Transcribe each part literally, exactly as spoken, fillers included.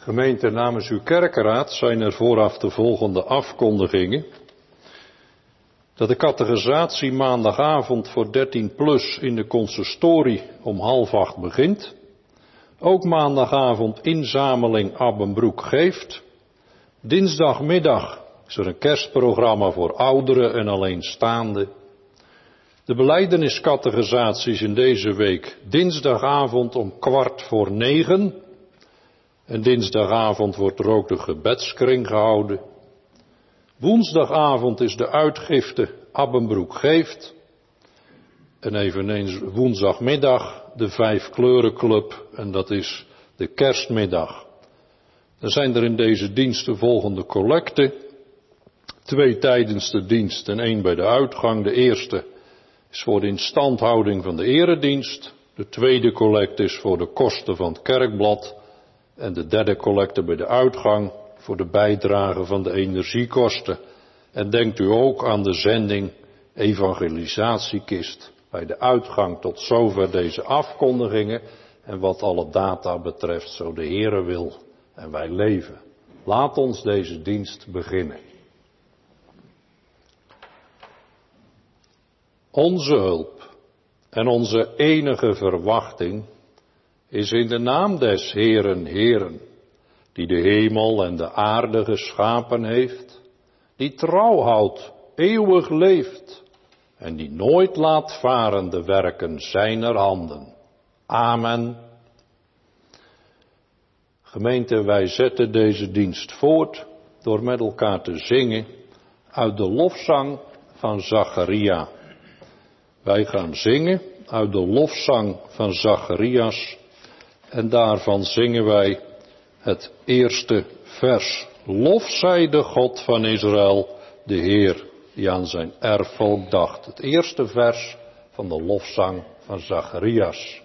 Gemeente, namens uw kerkenraad zijn er vooraf de volgende afkondigingen. Dat de catechisatie maandagavond voor dertien plus in de consistorie om half acht begint. Ook maandagavond inzameling Abbenbroek geeft. Dinsdagmiddag is er een kerstprogramma voor ouderen en alleenstaanden. De belijdeniscatechisaties in deze week dinsdagavond om kwart voor negen. En dinsdagavond wordt er ook de gebedskring gehouden. Woensdagavond is de uitgifte Abbenbroek geeft. En eveneens woensdagmiddag de Vijf Kleurenclub en dat is de kerstmiddag. Dan zijn er in deze dienst de volgende collecten. Twee tijdens de dienst en één bij de uitgang. De eerste is voor de instandhouding van de eredienst. De tweede collecte is voor de kosten van het kerkblad. En de derde collecte bij de uitgang voor de bijdrage van de energiekosten. En denkt u ook aan de zending evangelisatiekist bij de uitgang. Tot zover deze afkondigingen en wat alle data betreft, zo de Heere wil en wij leven. Laat ons deze dienst beginnen. Onze hulp en onze enige verwachting is in de naam des Heeren Heeren, die de hemel en de aarde geschapen heeft, die trouw houdt, eeuwig leeft en die nooit laat varen de werken zijner handen. Amen. Gemeente, wij zetten deze dienst voort door met elkaar te zingen uit de lofzang van Zacharia. Wij gaan zingen uit de lofzang van Zacharias en daarvan zingen wij het eerste vers. Lof zij de God van Israël, de Heer, die aan zijn erfvolk dacht. Het eerste vers van de lofzang van Zacharias.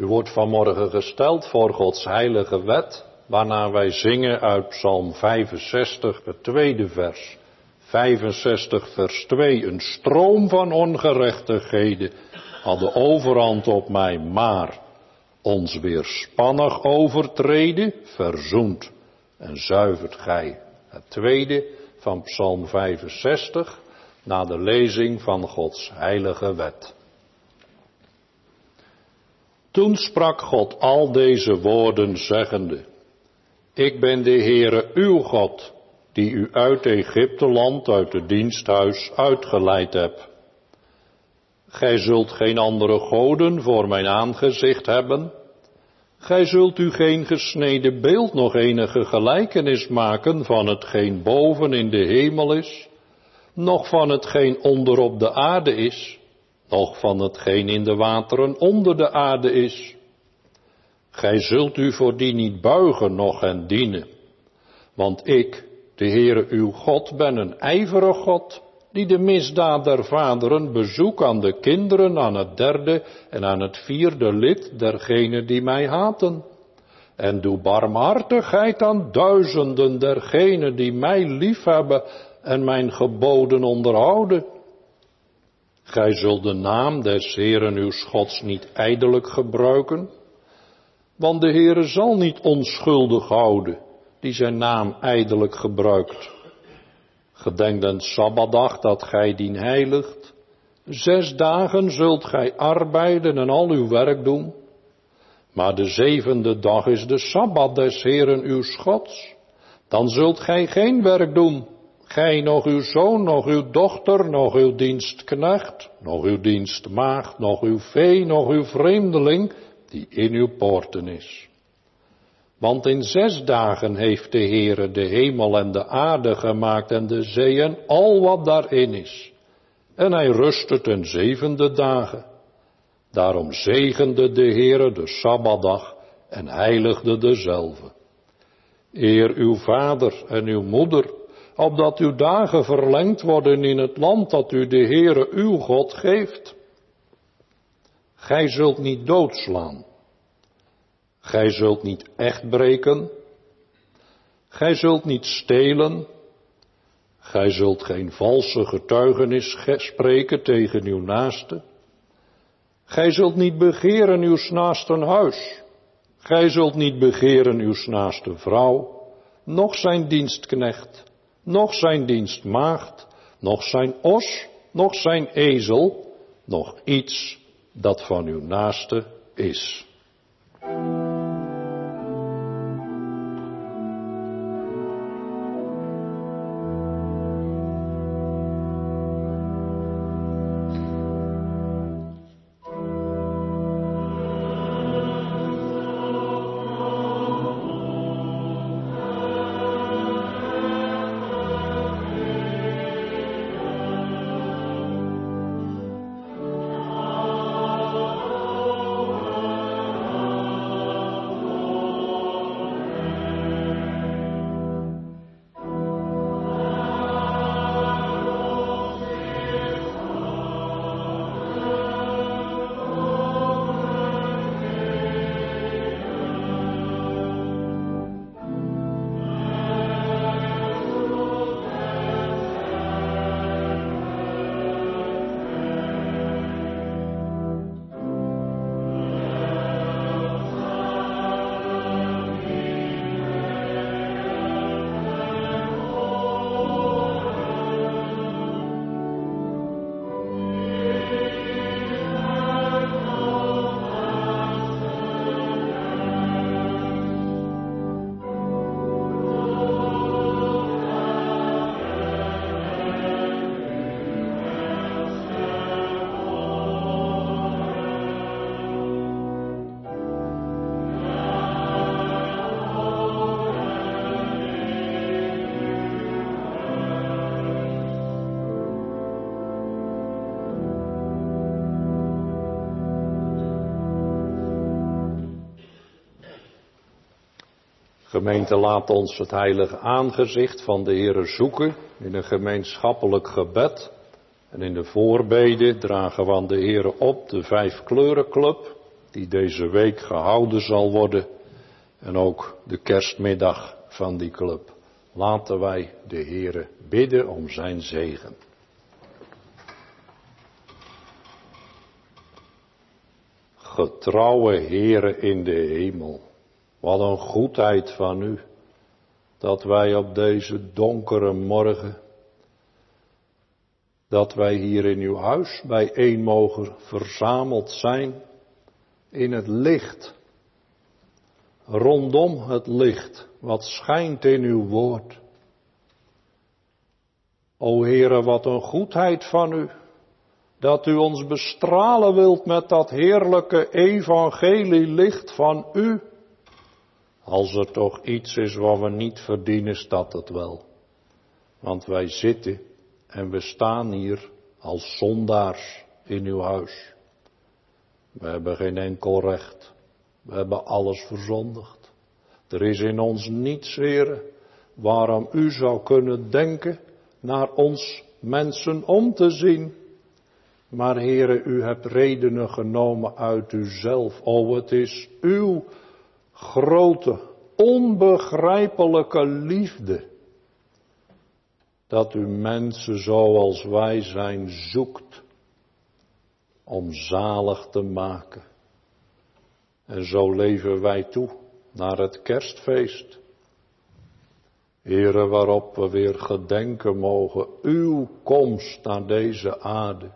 wordt vanmorgen gesteld voor Gods heilige wet, waarna wij zingen uit Psalm vijfenzestig, het tweede vers. vijfenzestig vers twee, een stroom van ongerechtigheden had de overhand op mij, maar ons weerspannig overtreden, verzoent en zuivert gij. Het tweede van Psalm vijfenzestig, na de lezing van Gods heilige wet. Toen sprak God al deze woorden zeggende, ik ben de Heere uw God, die u uit Egypteland, uit het diensthuis uitgeleid heb. Gij zult geen andere goden voor mijn aangezicht hebben. Gij zult u geen gesneden beeld nog enige gelijkenis maken van hetgeen boven in de hemel is, noch van hetgeen onder op de aarde is, noch van hetgeen in de wateren onder de aarde is. Gij zult u voor die niet buigen, noch hen dienen. Want ik, de Heere uw God, ben een ijverig God, die de misdaad der vaderen bezoek aan de kinderen, aan het derde en aan het vierde lid dergenen die mij haten. En doe barmhartigheid aan duizenden dergenen die mij liefhebben en mijn geboden onderhouden. Gij zult de naam des Heeren uw Gods niet ijdelijk gebruiken, want de Heere zal niet onschuldig houden, die zijn naam ijdelijk gebruikt. Gedenk den Sabbatdag dat gij dien heiligt. Zes dagen zult gij arbeiden en al uw werk doen. Maar de zevende dag is de Sabbat des Heeren uw Gods. Dan zult gij geen werk doen. Gij, nog uw zoon, nog uw dochter, nog uw dienstknecht, nog uw dienstmaagd, nog uw vee, nog uw vreemdeling, die in uw poorten is. Want in zes dagen heeft de Heere de hemel en de aarde gemaakt en de zee en al wat daarin is. En hij rustte ten zevende dagen. Daarom zegende de Heere de Sabbatdag en heiligde dezelve. Eer uw vader en uw moeder, opdat uw dagen verlengd worden in het land dat u de Heere uw God geeft. Gij zult niet doodslaan. Gij zult niet echt breken. Gij zult niet stelen. Gij zult geen valse getuigenis spreken tegen uw naaste. Gij zult niet begeren uw naasten huis. Gij zult niet begeren uw naaste vrouw, noch zijn dienstknecht, noch zijn dienstmaagd, noch zijn os, noch zijn ezel, noch iets dat van uw naaste is. Gemeente, laat ons het heilige aangezicht van de Heere zoeken in een gemeenschappelijk gebed. En in de voorbeden dragen we aan de Heere op de Vijfkleurenclub. die deze week gehouden zal worden en ook de kerstmiddag van die club. Laten wij de Heere bidden om zijn zegen. Getrouwe Heere in de hemel, wat een goedheid van u, dat wij op deze donkere morgen, dat wij hier in uw huis bijeen mogen verzameld zijn in het licht, rondom het licht, wat schijnt in uw woord. O Heere, wat een goedheid van u, dat u ons bestralen wilt met dat heerlijke evangelielicht van u. Als er toch iets is wat we niet verdienen, staat het wel. Want wij zitten en we staan hier als zondaars in uw huis. We hebben geen enkel recht. We hebben alles verzondigd. Er is in ons niets, Heere, waarom u zou kunnen denken naar ons mensen om te zien. Maar Heere, u hebt redenen genomen uit uzelf. O, het is uw grote, onbegrijpelijke liefde, dat u mensen zoals wij zijn zoekt, om zalig te maken. En zo leven wij toe naar het kerstfeest. Heere, waarop we weer gedenken mogen uw komst naar deze aarde.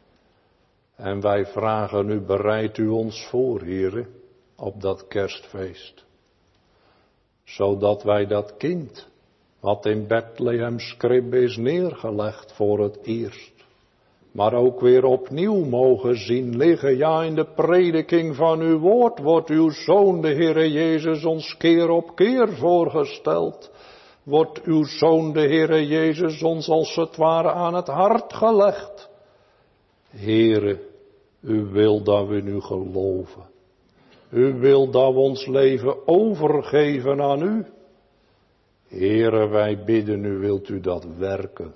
En wij vragen u, bereid u ons voor, Heere, op dat kerstfeest. Zodat wij dat kind, wat in Bethlehem's kribbe is neergelegd voor het eerst, maar ook weer opnieuw mogen zien liggen. Ja, in de prediking van uw woord wordt uw Zoon, de Heere Jezus, ons keer op keer voorgesteld. Wordt uw Zoon, de Heere Jezus, ons als het ware aan het hart gelegd. Heere, u wil dat we in u geloven. U wil dat we ons leven overgeven aan u. Heere, wij bidden u, wilt u dat werken.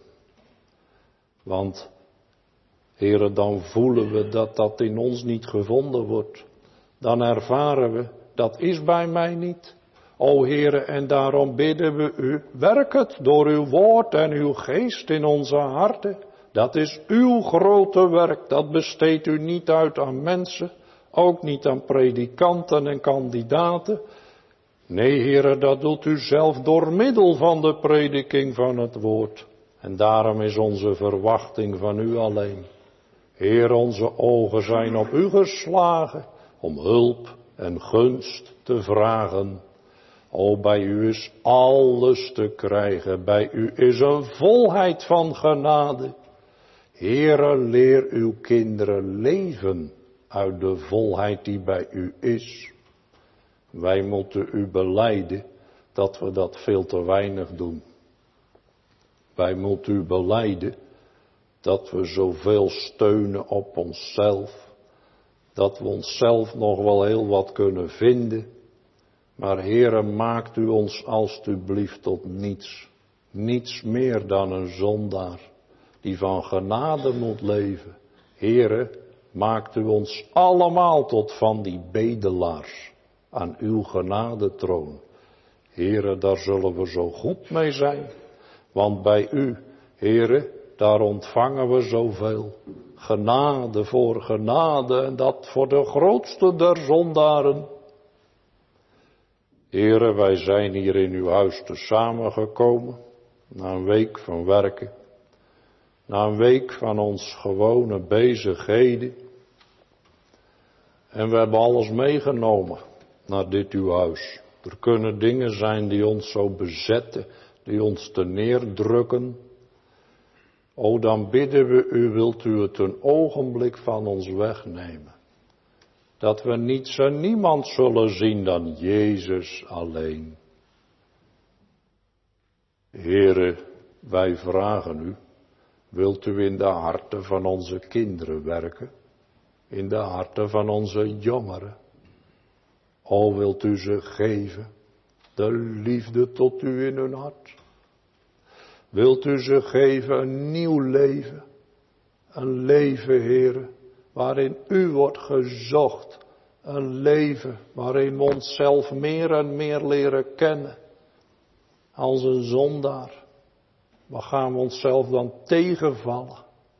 Want, Heere, dan voelen we dat dat in ons niet gevonden wordt. Dan ervaren we, dat is bij mij niet. O Heere, en daarom bidden we u, werk het door uw woord en uw geest in onze harten. Dat is uw grote werk, dat besteedt u niet uit aan mensen, ook niet aan predikanten en kandidaten. Nee, Heere, dat doet u zelf door middel van de prediking van het woord. En daarom is onze verwachting van u alleen. Heer, onze ogen zijn op u geslagen om hulp en gunst te vragen. O, bij u is alles te krijgen, bij u is een volheid van genade. Heere, leer uw kinderen leven uit de volheid die bij u is. Wij moeten u belijden dat we dat veel te weinig doen. Wij moeten u belijden dat we zoveel steunen op onszelf. Dat we onszelf nog wel heel wat kunnen vinden. Maar Heere, maakt u ons alstublieft tot niets. Niets meer dan een zondaar die van genade moet leven. Heere, maakt u ons allemaal tot van die bedelaars aan uw genadetroon. Heere, daar zullen we zo goed mee zijn. Want bij u, Heere, daar ontvangen we zoveel. Genade voor genade en dat voor de grootste der zondaren. Heere, wij zijn hier in uw huis te samengekomen, na een week van werken, na een week van ons gewone bezigheden. En we hebben alles meegenomen naar dit uw huis. Er kunnen dingen zijn die ons zo bezetten, die ons te neerdrukken. O, dan bidden we u, wilt u het een ogenblik van ons wegnemen. Dat we niets en niemand zullen zien dan Jezus alleen. Heere, wij vragen u, wilt u in de harten van onze kinderen werken? In de harten van onze jongeren? O, wilt u ze geven, de liefde tot u in hun hart? Wilt u ze geven een nieuw leven? Een leven, Heere, waarin u wordt gezocht Een leven waarin we onszelf meer en meer leren kennen. Als een zondaar. Waar gaan we onszelf dan tegenvallen?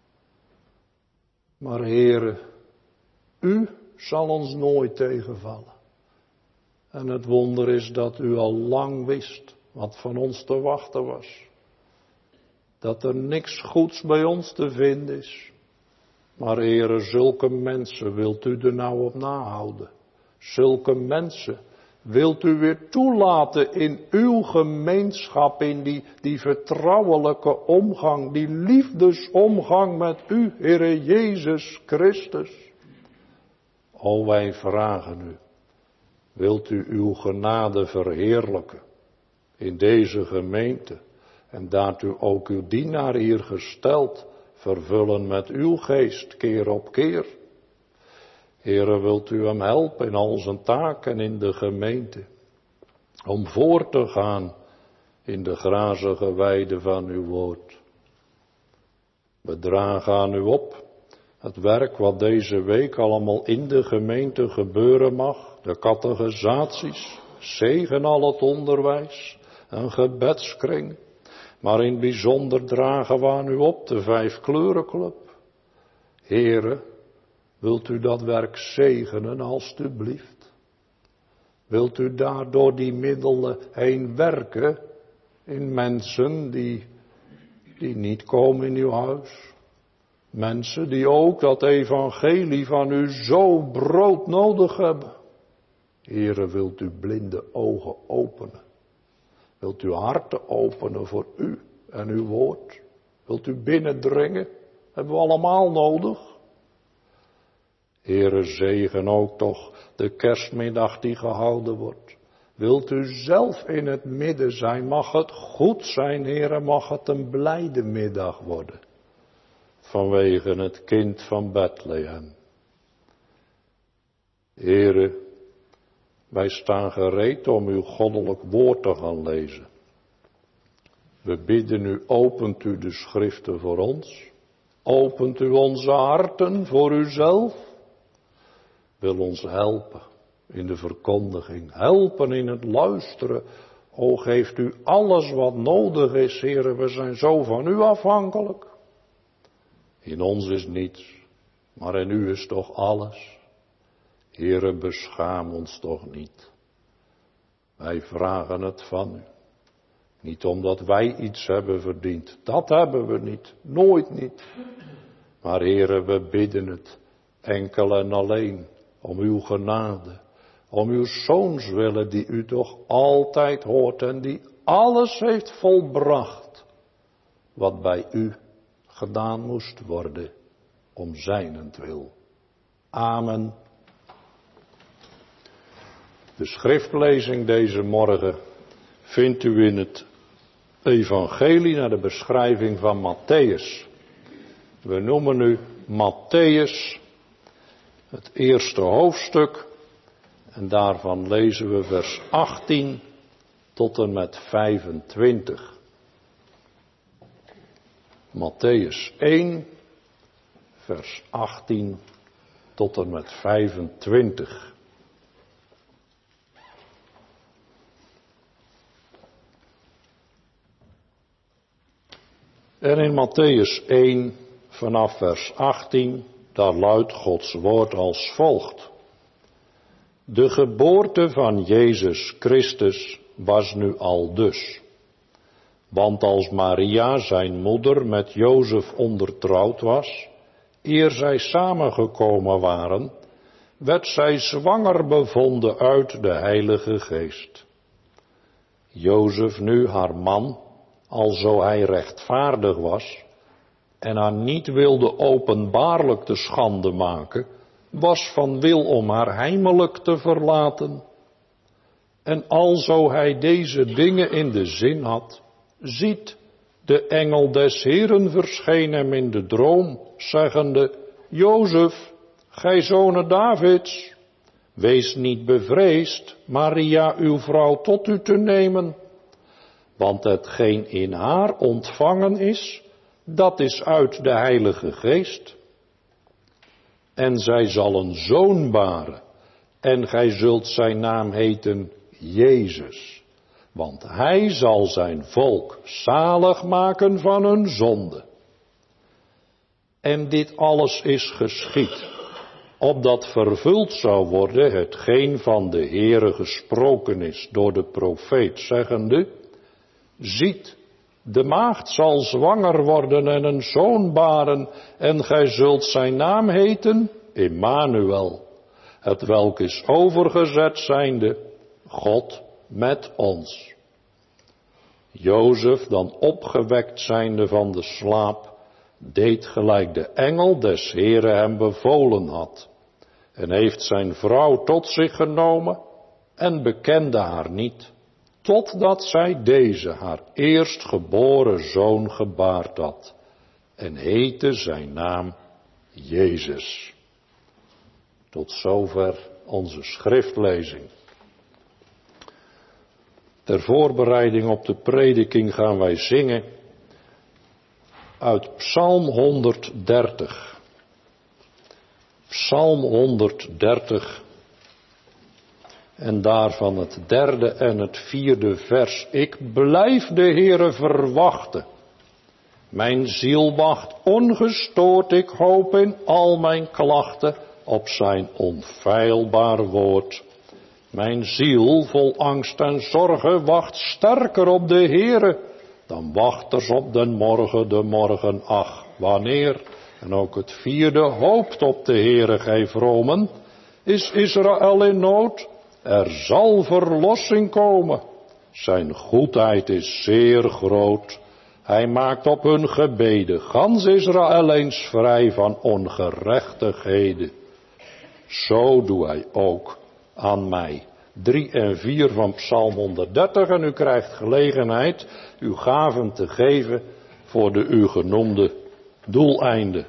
Maar Heere, u zal ons nooit tegenvallen. En het wonder is dat u al lang wist wat van ons te wachten was. Dat er niks goeds bij ons te vinden is. Maar Heere, zulke mensen wilt u er nou op nahouden. Zulke mensen wilt u weer toelaten in uw gemeenschap, in die, die vertrouwelijke omgang, die liefdesomgang met u, Heere Jezus Christus. O, wij vragen u, wilt u uw genade verheerlijken in deze gemeente en daartoe ook uw dienaar hier gesteld, vervullen met uw geest keer op keer. Heere, wilt u hem helpen in al zijn taken in de gemeente, om voor te gaan in de grazige weide van uw woord. We dragen aan u op het werk wat deze week allemaal in de gemeente gebeuren mag, de catechisaties, zegen al het onderwijs, een gebedskring. Maar in het bijzonder dragen we aan u op de Vijfkleurenclub. Heere, wilt u dat werk zegenen alstublieft? Wilt u daar door die middelen heen werken in mensen die, die niet komen in uw huis? Mensen die ook dat evangelie van u zo broodnodig hebben. Heere, wilt u blinde ogen openen? Wilt u harten openen voor u en uw woord? Wilt u binnendringen? Hebben we allemaal nodig. Heere, zegen ook toch de kerstmiddag die gehouden wordt. Wilt u zelf in het midden zijn? Mag het goed zijn, Heere, mag het een blijde middag worden. Vanwege het kind van Bethlehem. Heere, wij staan gereed om uw goddelijk woord te gaan lezen. We bidden u, opent u de schriften voor ons. Opent u onze harten voor uzelf. Wil ons helpen in de verkondiging. Helpen in het luisteren. O, geeft u alles wat nodig is, Heere. We zijn zo van u afhankelijk. In ons is niets, maar in u is toch alles. Heere, beschaam ons toch niet. Wij vragen het van u. Niet omdat wij iets hebben verdiend. Dat hebben we niet. Nooit niet. Maar Heere, we bidden het enkel en alleen om uw genade. Om uw zoons willen die u toch altijd hoort en die alles heeft volbracht. Wat bij u gedaan moest worden om zijnentwil. Amen. De schriftlezing deze morgen vindt u in het evangelie naar de beschrijving van Matthäus. We noemen nu Matthäus het eerste hoofdstuk en daarvan lezen we vers achttien tot en met vijfentwintig. Matthäus één, vers achttien tot en met vijfentwintig. En in Matthäus één, vanaf vers achttien, daar luidt Gods woord als volgt. De geboorte van Jezus Christus was nu al dus. Want als Maria, zijn moeder, met Jozef ondertrouwd was, eer zij samengekomen waren, werd zij zwanger bevonden uit de Heilige Geest. Jozef nu, haar man, alzo hij rechtvaardig was en haar niet wilde openbaarlijk te schande maken, was van wil om haar heimelijk te verlaten. En alzo hij deze dingen in de zin had, ziet, de engel des Heeren verscheen hem in de droom, zeggende, Jozef, gij zone Davids, wees niet bevreesd, Maria uw vrouw tot u te nemen, want hetgeen in haar ontvangen is, dat is uit de Heilige Geest. En zij zal een zoon baren, En gij zult zijn naam heten Jezus, want hij zal zijn volk zalig maken van hun zonde. En dit alles is geschied, opdat vervuld zou worden hetgeen van de Heere gesproken is door de profeet, zeggende: ziet, de maagd zal zwanger worden en een zoon baren, en gij zult zijn naam heten Immanuel, hetwelk is overgezet zijnde, God met ons. Jozef, dan opgewekt zijnde van de slaap, deed gelijk de engel des Heere hem bevolen had, en heeft zijn vrouw tot zich genomen en bekende haar niet, totdat zij deze haar eerstgeboren zoon gebaard had, en heette zijn naam Jezus. Tot zover onze schriftlezing. Ter voorbereiding op de prediking gaan wij zingen uit Psalm honderddertig. Psalm honderddertig. En daarvan het derde en het vierde vers. Ik blijf de Heere verwachten. Mijn ziel wacht ongestoord, ik hoop in al mijn klachten op zijn onfeilbaar woord. Mijn ziel vol angst en zorgen wacht sterker op de Heere dan wachters op den morgen, de morgen, ach, wanneer. En ook het vierde hoopt op de Heere, gij vromen. Is Israël in nood? Er zal verlossing komen. Zijn goedheid is zeer groot. Hij maakt op hun gebeden gans Israël eens vrij van ongerechtigheden. Zo doe hij ook aan mij. Drie en vier van Psalm honderddertig en u krijgt gelegenheid uw gaven te geven voor de u genoemde doeleinden.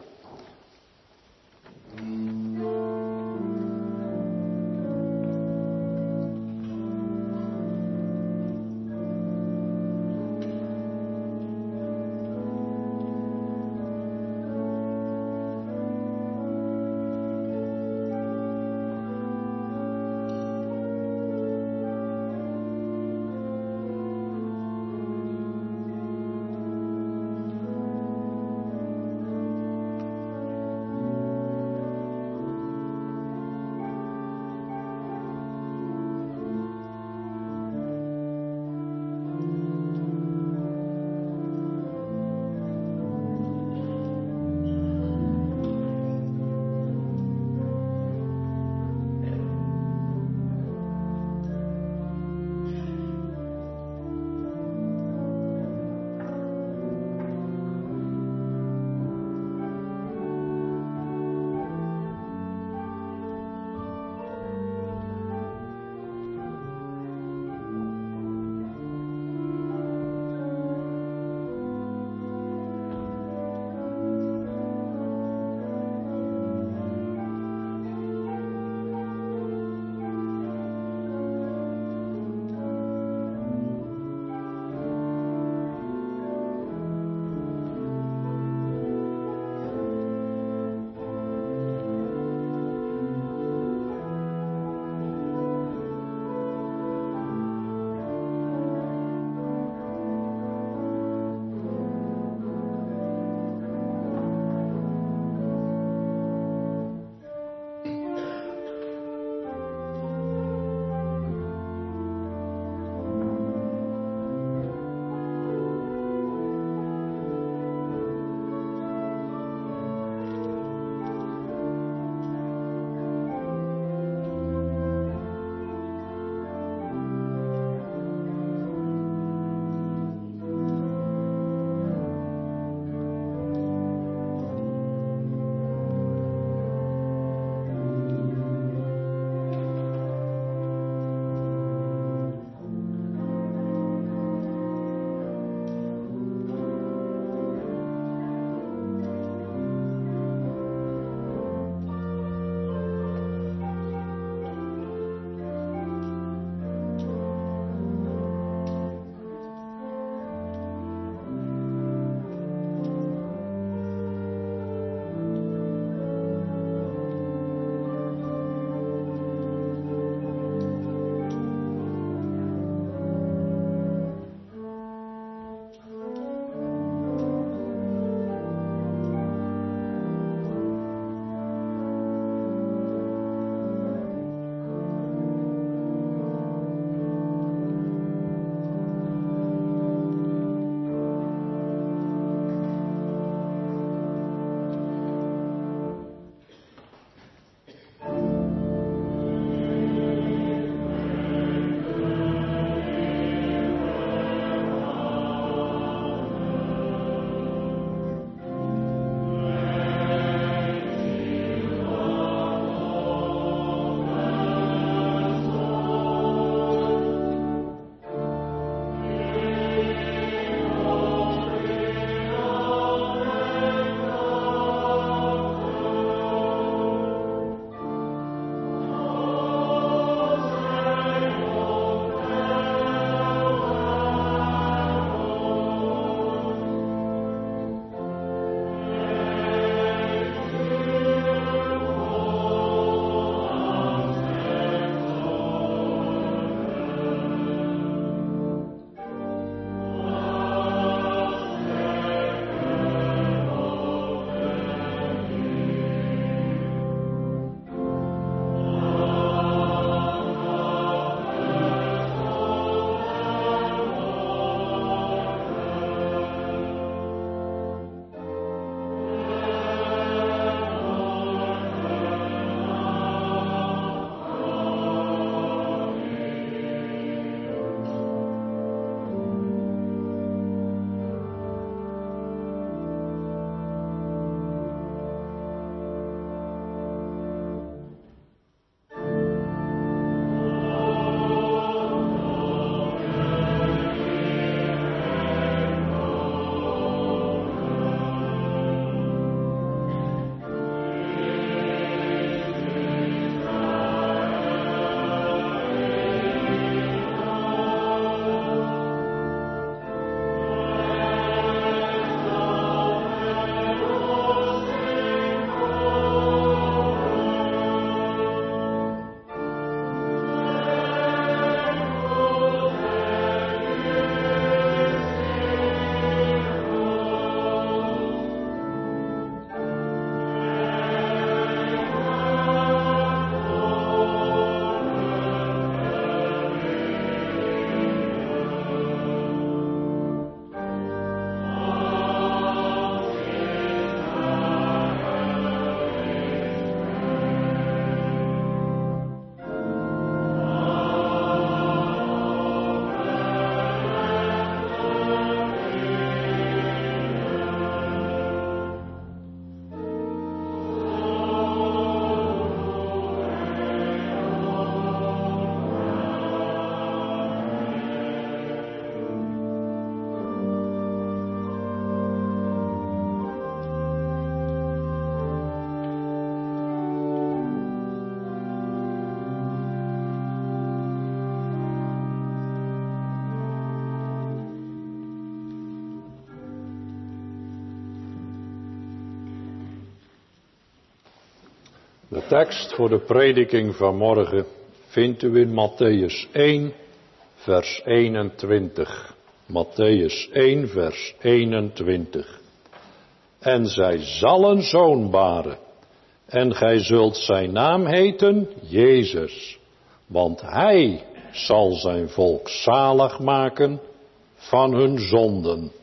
De tekst voor de prediking van morgen vindt u in Mattheüs één, vers eenentwintig. Mattheüs één, vers eenentwintig. En zij zal een zoon baren, en gij zult zijn naam heten Jezus, want hij zal zijn volk zalig maken van hun zonden.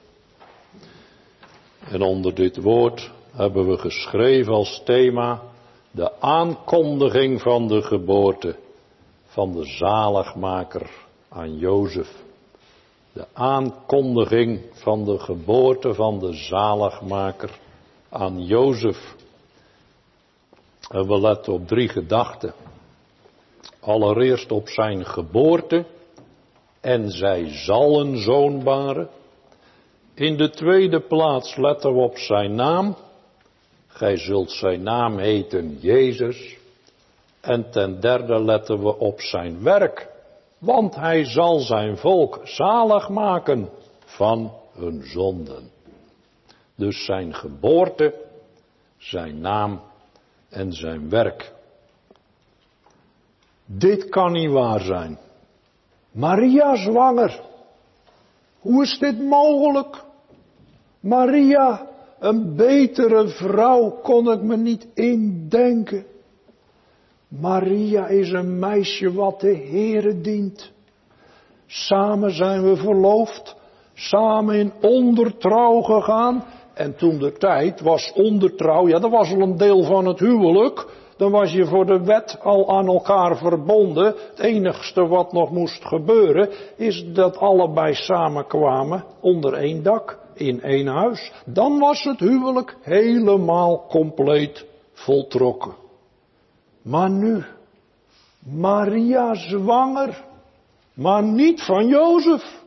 En onder dit woord hebben we geschreven als thema de aankondiging van de geboorte van de zaligmaker aan Jozef. De aankondiging van de geboorte van de zaligmaker aan Jozef. En we letten op drie gedachten. Allereerst op zijn geboorte en zij zal een zoon baren. In de tweede plaats letten we op zijn naam. Gij zult zijn naam heten Jezus. En ten derde letten we op zijn werk. Want hij zal zijn volk zalig maken van hun zonden. Dus zijn geboorte, zijn naam en zijn werk. Dit kan niet waar zijn. Maria zwanger. Hoe is dit mogelijk? Maria, een betere vrouw kon ik me niet indenken. Maria is een meisje wat de Heere dient. Samen zijn we verloofd, samen in ondertrouw gegaan. En toen de tijd was ondertrouw, ja dat was al een deel van het huwelijk. Dan was je voor de wet al aan elkaar verbonden. Het enigste wat nog moest gebeuren is dat allebei samenkwamen onder één dak, in één huis. Dan was het huwelijk helemaal compleet voltrokken. Maar nu, Maria zwanger, maar niet van Jozef.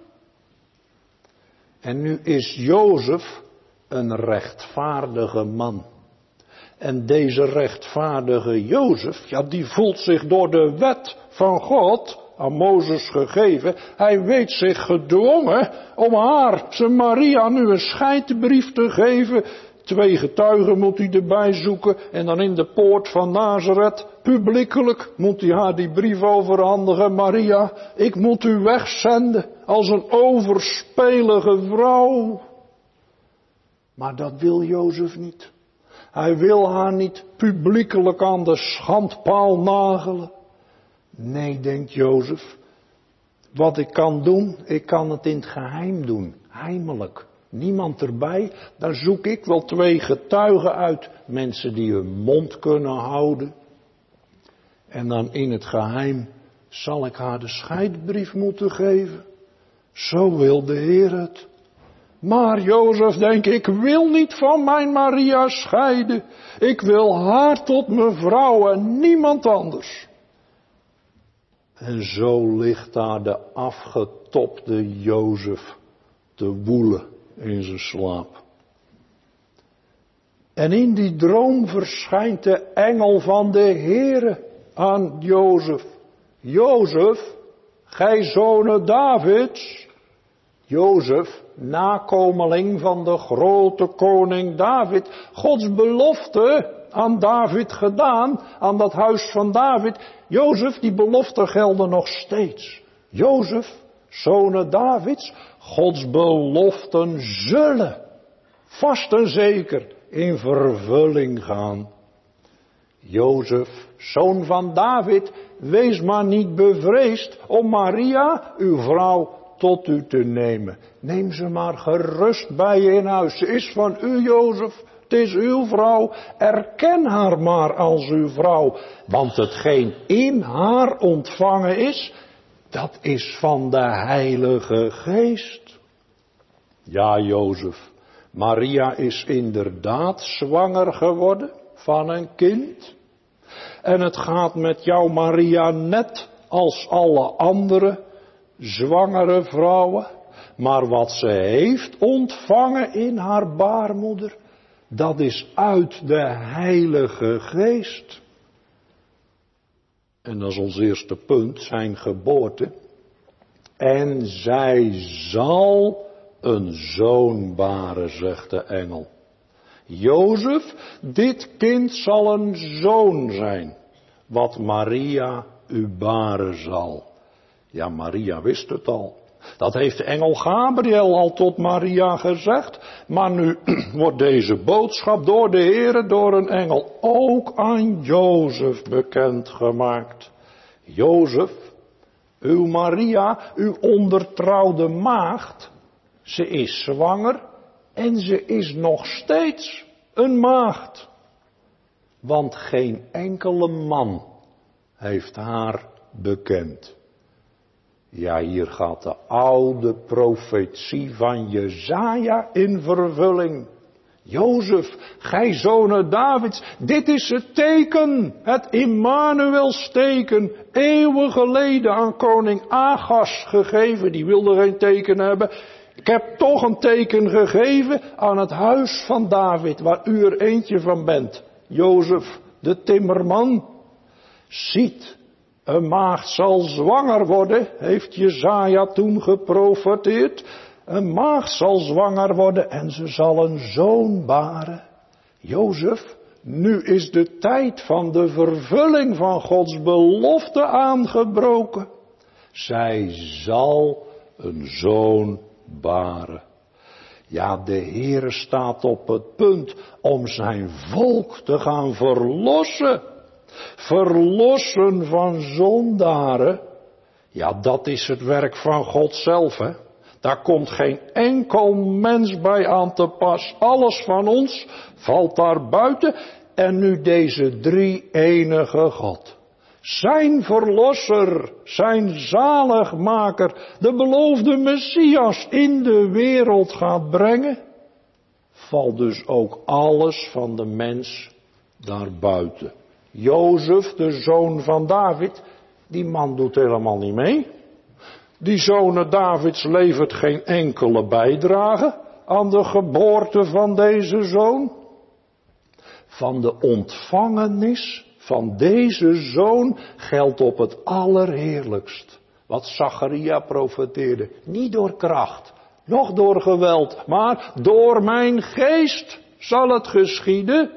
En nu is Jozef een rechtvaardige man. En deze rechtvaardige Jozef, ja die voelt zich door de wet van God aan Mozes gegeven. Hij weet zich gedwongen om haar, zijn Maria, nu een scheidbrief te geven. Twee getuigen moet hij erbij zoeken en dan in de poort van Nazareth, publiekelijk, moet hij haar die brief overhandigen. Maria, ik moet u wegzenden als een overspelige vrouw. Maar dat wil Jozef niet. Hij wil haar niet publiekelijk aan de schandpaal nagelen. Nee, denkt Jozef, wat ik kan doen, ik kan het in het geheim doen, heimelijk. Niemand erbij, dan zoek ik wel twee getuigen uit, mensen die hun mond kunnen houden. En dan in het geheim zal ik haar de scheidbrief moeten geven. Zo wil de Heer het. Maar Jozef denkt, ik wil niet van mijn Maria scheiden. Ik wil haar tot mijn vrouw en niemand anders. En zo ligt daar de afgetopte Jozef te woelen in zijn slaap. En in die droom verschijnt de engel van de Heere aan Jozef. Jozef, gij zone Davids. Jozef, nakomeling van de grote koning David. Gods belofte aan David gedaan, aan dat huis van David. Jozef, die belofte gelden nog steeds. Jozef, zone Davids, Gods beloften zullen vast en zeker in vervulling gaan. Jozef, zoon van David, wees maar niet bevreesd om Maria, uw vrouw, tot u te nemen. Neem ze maar gerust bij je in huis. Ze is van u, Jozef. Het is uw vrouw. Erken haar maar als uw vrouw. Want hetgeen in haar ontvangen is, dat is van de Heilige Geest. Ja, Jozef. Maria is inderdaad zwanger geworden van een kind. En het gaat met jou, Maria, net als alle andere zwangere vrouwen. Maar wat ze heeft ontvangen in haar baarmoeder, dat is uit de Heilige Geest. En dat is ons eerste punt, zijn geboorte. En zij zal een zoon baren, zegt de engel. Jozef, dit kind zal een zoon zijn, wat Maria u baren zal. Ja, Maria wist het al. Dat heeft de engel Gabriel al tot Maria gezegd. Maar nu wordt deze boodschap door de Heere, door een engel, ook aan Jozef bekendgemaakt. Jozef, uw Maria, uw ondertrouwde maagd, ze is zwanger en ze is nog steeds een maagd. Want geen enkele man heeft haar bekend. Ja, hier gaat de oude profetie van Jesaja in vervulling. Jozef, gij zonen Davids, dit is het teken, het Immanuelsteken, eeuwen geleden aan koning Agas gegeven. Die wilde geen teken hebben. Ik heb toch een teken gegeven aan het huis van David, waar u er eentje van bent. Jozef, de timmerman, ziet, een maagd zal zwanger worden, heeft Jesaja toen geprofeteerd. Een maagd zal zwanger worden en ze zal een zoon baren. Jozef, nu is de tijd van de vervulling van Gods belofte aangebroken. Zij zal een zoon baren. Ja, de Heere staat op het punt om zijn volk te gaan verlossen. Verlossen van zondaren. Ja, dat is het werk van God zelf, hè. Daar komt geen enkel mens bij aan te pas. Alles van ons valt daar buiten. En nu deze drie enige God. Zijn verlosser, zijn zaligmaker, de beloofde Messias in de wereld gaat brengen. Valt dus ook alles van de mens daarbuiten. Jozef, de zoon van David, die man doet helemaal niet mee. Die zonen Davids levert geen enkele bijdrage aan de geboorte van deze zoon. Van de ontvangenis van deze zoon geldt op het allerheerlijkst wat Zacharia profeteerde. Niet door kracht, noch door geweld, maar door mijn geest zal het geschieden.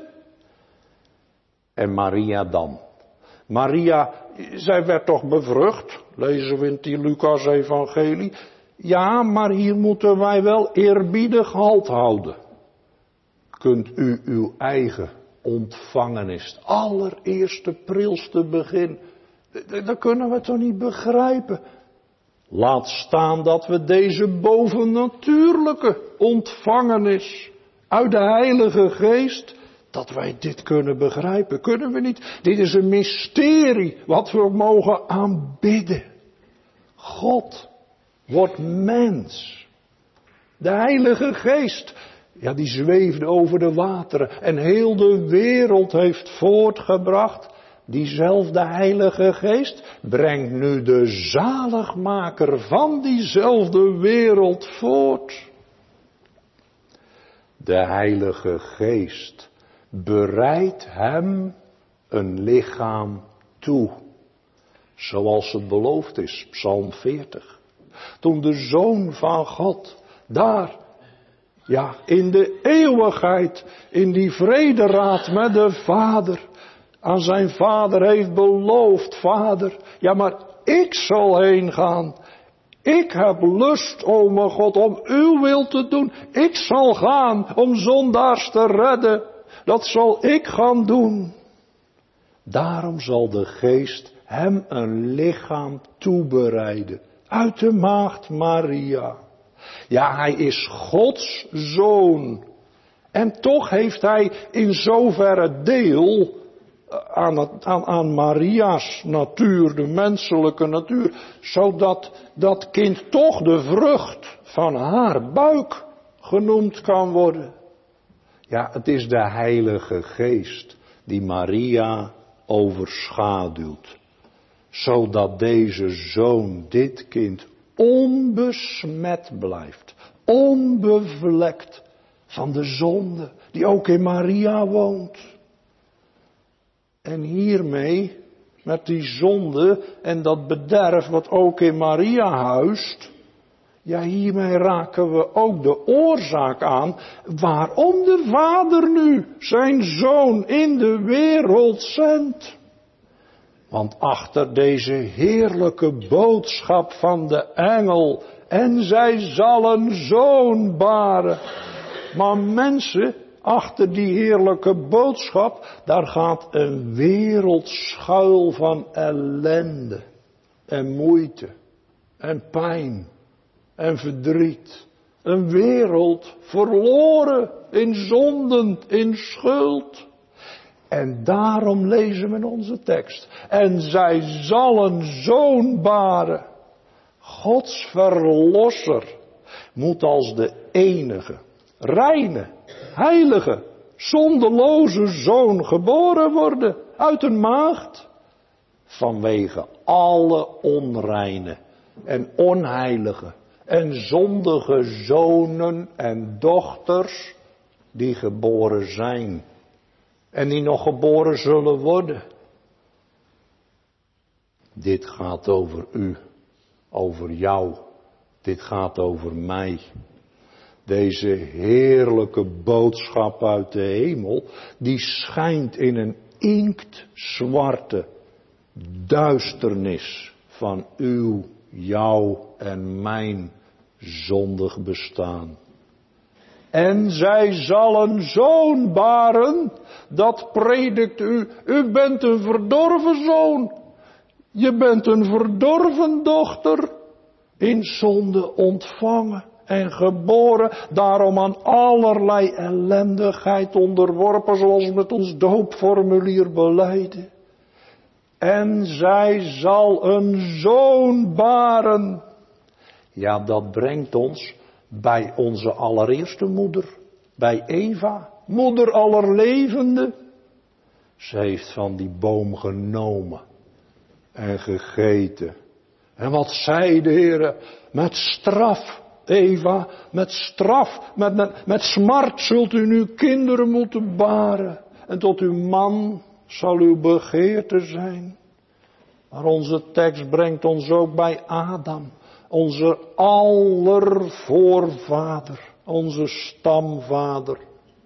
En Maria dan. Maria, zij werd toch bevrucht, lezen we in die Lucas-evangelie. Ja, maar hier moeten wij wel eerbiedig halt houden. Kunt u uw eigen ontvangenis, het allereerste prilste begin, dat kunnen we toch niet begrijpen. Laat staan dat we deze bovennatuurlijke ontvangenis uit de Heilige Geest, dat wij dit kunnen begrijpen. Kunnen we niet? Dit is een mysterie wat we mogen aanbidden. God wordt mens. De Heilige Geest, ja, die zweefde over de wateren en heel de wereld heeft voortgebracht. Diezelfde Heilige Geest brengt nu de zaligmaker van diezelfde wereld voort. De Heilige Geest bereidt hem een lichaam toe. Zoals het beloofd is, Psalm veertig. Toen de Zoon van God daar, ja, in de eeuwigheid, in die vrederaad met de Vader, aan zijn Vader heeft beloofd, Vader, ja, maar ik zal heen gaan. Ik heb lust, o mijn God, om uw wil te doen. Ik zal gaan om zondaars te redden. Dat zal ik gaan doen. Daarom zal de Geest hem een lichaam toebereiden. Uit de maagd Maria. Ja, hij is Gods zoon. En toch heeft hij in zoverre deel aan, het, aan, aan Maria's natuur, de menselijke natuur. Zodat dat kind toch de vrucht van haar buik genoemd kan worden. Ja, het is de Heilige Geest die Maria overschaduwt. Zodat deze zoon, dit kind, onbesmet blijft. Onbevlekt van de zonde die ook in Maria woont. En hiermee, met die zonde en dat bederf wat ook in Maria huist. Ja, hiermee raken we ook de oorzaak aan waarom de Vader nu zijn Zoon in de wereld zendt. Want achter deze heerlijke boodschap van de engel, en zij zal een zoon baren. Maar mensen, achter die heerlijke boodschap, daar gaat een wereld schuil van ellende en moeite en pijn en verdriet. Een wereld verloren in zonden, in schuld. En daarom lezen we in onze tekst. En zij zal een zoon baren. Gods verlosser moet als de enige, reine, heilige, zonderloze zoon geboren worden uit een maagd. Vanwege alle onreine en onheilige en zondige zonen en dochters die geboren zijn. En die nog geboren zullen worden. Dit gaat over u, over jou. Dit gaat over mij. Deze heerlijke boodschap uit de hemel, die schijnt in een inktzwarte duisternis van uw, jou en mijn zondig bestaan. En zij zal een zoon baren, dat predikt u. U bent een verdorven zoon. Je bent een verdorven dochter. In zonde ontvangen en geboren. Daarom aan allerlei ellendigheid onderworpen, zoals we met ons doopformulier belijden. En zij zal een zoon baren. Ja, dat brengt ons bij onze allereerste moeder, bij Eva, moeder aller levenden. Ze heeft van die boom genomen en gegeten. En wat zei de Heere? Met straf, Eva, met straf, met, met, met smart zult u nu kinderen moeten baren. En tot uw man zal uw begeerte zijn. Maar onze tekst brengt ons ook bij Adam. Onze allervoorvader, onze stamvader,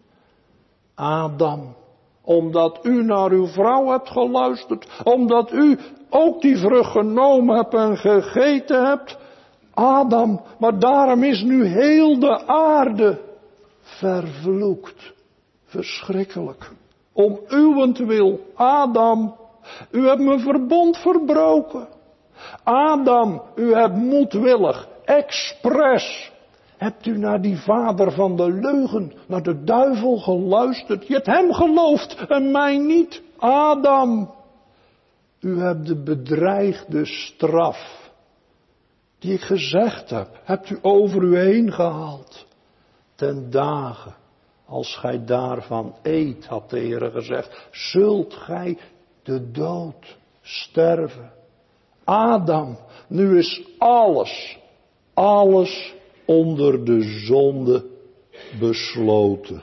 Adam, omdat u naar uw vrouw hebt geluisterd, omdat u ook die vrucht genomen hebt en gegeten hebt, Adam, maar daarom is nu heel de aarde vervloekt, verschrikkelijk, om uwentwil, Adam, u hebt mijn verbond verbroken. Adam, u hebt moedwillig, expres, hebt u naar die vader van de leugen, naar de duivel geluisterd. Je hebt hem geloofd en mij niet. Adam, u hebt de bedreigde straf, die ik gezegd heb, hebt u over u heen gehaald. Ten dagen, als gij daarvan eet, had de Heer gezegd, zult gij de dood sterven. Adam, nu is alles, alles onder de zonde besloten.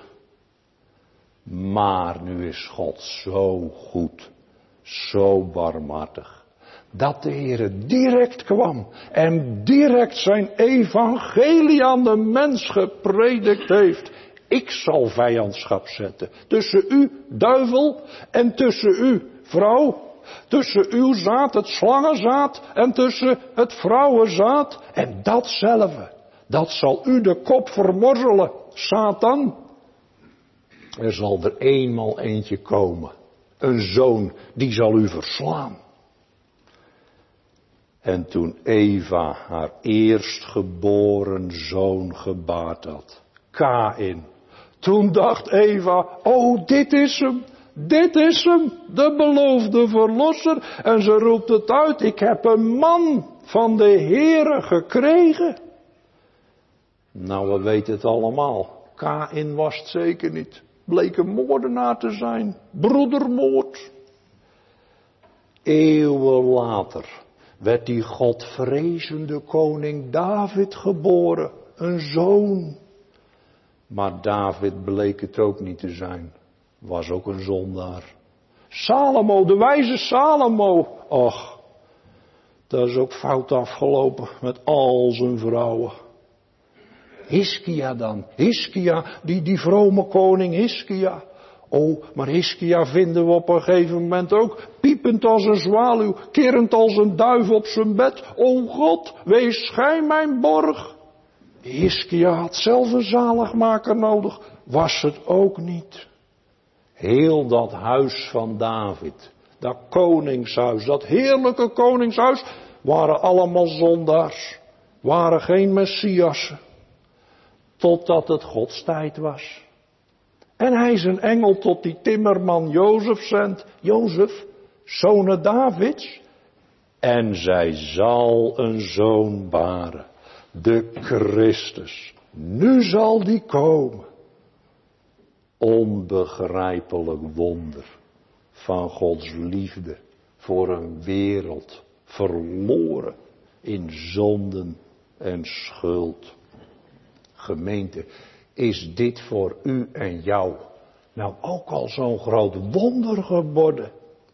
Maar nu is God zo goed, zo barmhartig, dat de Heer direct kwam en direct zijn evangelie aan de mens gepredikt heeft. Ik zal vijandschap zetten tussen u, duivel, en tussen u, vrouw. Tussen uw zaad, het slangenzaad, en tussen het vrouwenzaad. En datzelfde, dat zal u de kop vermorzelen, Satan. Er zal er eenmaal eentje komen. Een zoon, die zal u verslaan. En toen Eva haar eerstgeboren zoon gebaard had, Kaïn. Toen dacht Eva, oh dit is hem. Dit is hem, de beloofde verlosser. En ze roept het uit, ik heb een man van de Heere gekregen. Nou, we weten het allemaal. Kaïn was het zeker niet. Bleek een moordenaar te zijn. Broedermoord. Eeuwen later werd die godvrezende koning David geboren. Een zoon. Maar David bleek het ook niet te zijn. Was ook een zondaar. Salomo, de wijze Salomo. Och, dat is ook fout afgelopen met al zijn vrouwen. Hiskia dan. Hiskia, die, die vrome koning Hiskia. Oh, maar Hiskia vinden we op een gegeven moment ook piepend als een zwaluw, kerend als een duif op zijn bed. O God, wees gij mijn borg. Hiskia had zelf een zaligmaker nodig, was het ook niet. Heel dat huis van David, dat koningshuis, dat heerlijke koningshuis, waren allemaal zondaars, waren geen messiassen. Totdat het Gods tijd was. En hij zijn engel tot die timmerman Jozef zendt. Jozef, zoon Davids. En zij zal een zoon baren. De Christus. Nu zal die komen. Onbegrijpelijk wonder van Gods liefde voor een wereld verloren in zonden en schuld. Gemeente, is dit voor u en jou nou ook al zo'n groot wonder geworden?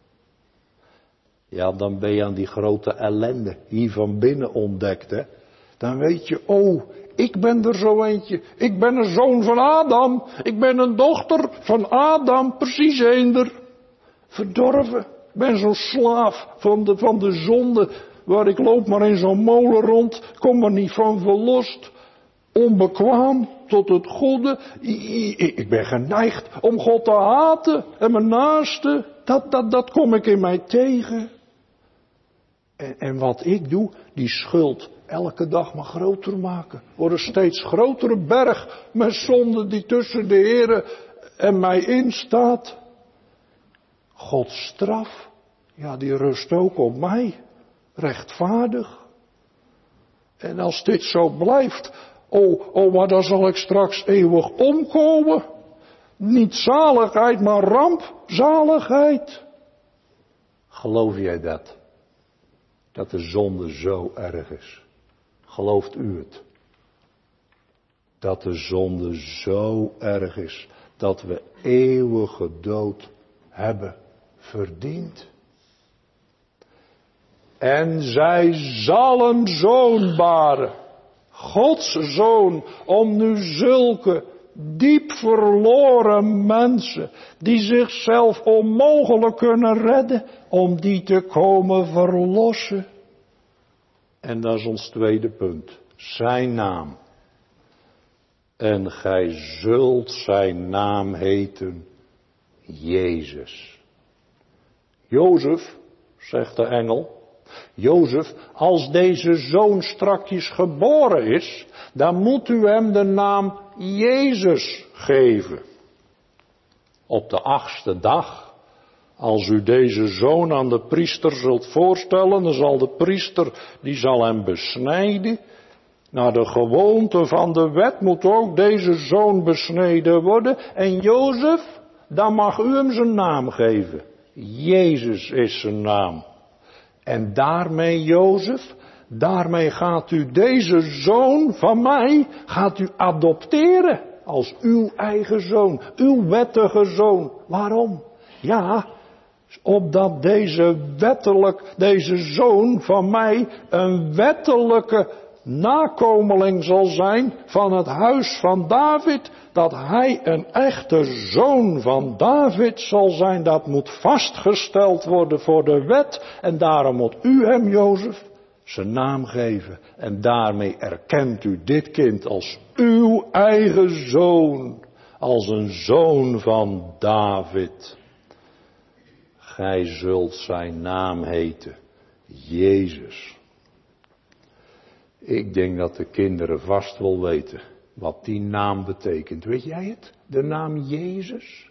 Ja, dan ben je aan die grote ellende hier van binnen ontdekt, hè. Dan weet je, oh, ik ben er zo eentje. Ik ben een zoon van Adam. Ik ben een dochter van Adam, precies eender. Verdorven. Ik ben zo'n slaaf van de, van de zonde, waar ik loop maar in zo'n molen rond, kom er niet van verlost. Onbekwaam tot het goede. Ik ben geneigd om God te haten en mijn naaste. Dat, dat, dat kom ik in mij tegen. En, en wat ik doe, die schuld elke dag maar groter maken. Wordt een steeds grotere berg met zonde die tussen de Heere en mij instaat. Gods straf, ja, die rust ook op mij. Rechtvaardig. En als dit zo blijft, oh, oh, maar dan zal ik straks eeuwig omkomen. Niet zaligheid, maar rampzaligheid. Geloof jij dat? Dat de zonde zo erg is? Gelooft u het? Dat de zonde zo erg is, dat we eeuwige dood hebben verdiend? En zij zal een zoon baren. Gods zoon, om nu zulke diep verloren mensen, die zichzelf onmogelijk kunnen redden, om die te komen verlossen. En dat is ons tweede punt. Zijn naam. En gij zult zijn naam heten Jezus. Jozef, zegt de engel, Jozef, als deze zoon strakjes geboren is, dan moet u hem de naam Jezus geven. Op de achtste dag, als u deze zoon aan de priester zult voorstellen, dan zal de priester, die zal hem besnijden. Naar de gewoonte van de wet moet ook deze zoon besneden worden. En Jozef, dan mag u hem zijn naam geven. Jezus is zijn naam. En daarmee, Jozef, daarmee gaat u deze zoon van mij, gaat u adopteren als uw eigen zoon, uw wettige zoon. Waarom? Ja, opdat deze wettelijk, deze zoon van mij een wettelijke nakomeling zal zijn van het huis van David, dat hij een echte zoon van David zal zijn. Dat moet vastgesteld worden voor de wet en daarom moet u hem, Jozef, zijn naam geven. En daarmee erkent u dit kind als uw eigen zoon, als een zoon van David. Gij zult zijn naam heten, Jezus. Ik denk dat de kinderen vast wel weten wat die naam betekent. Weet jij het? De naam Jezus?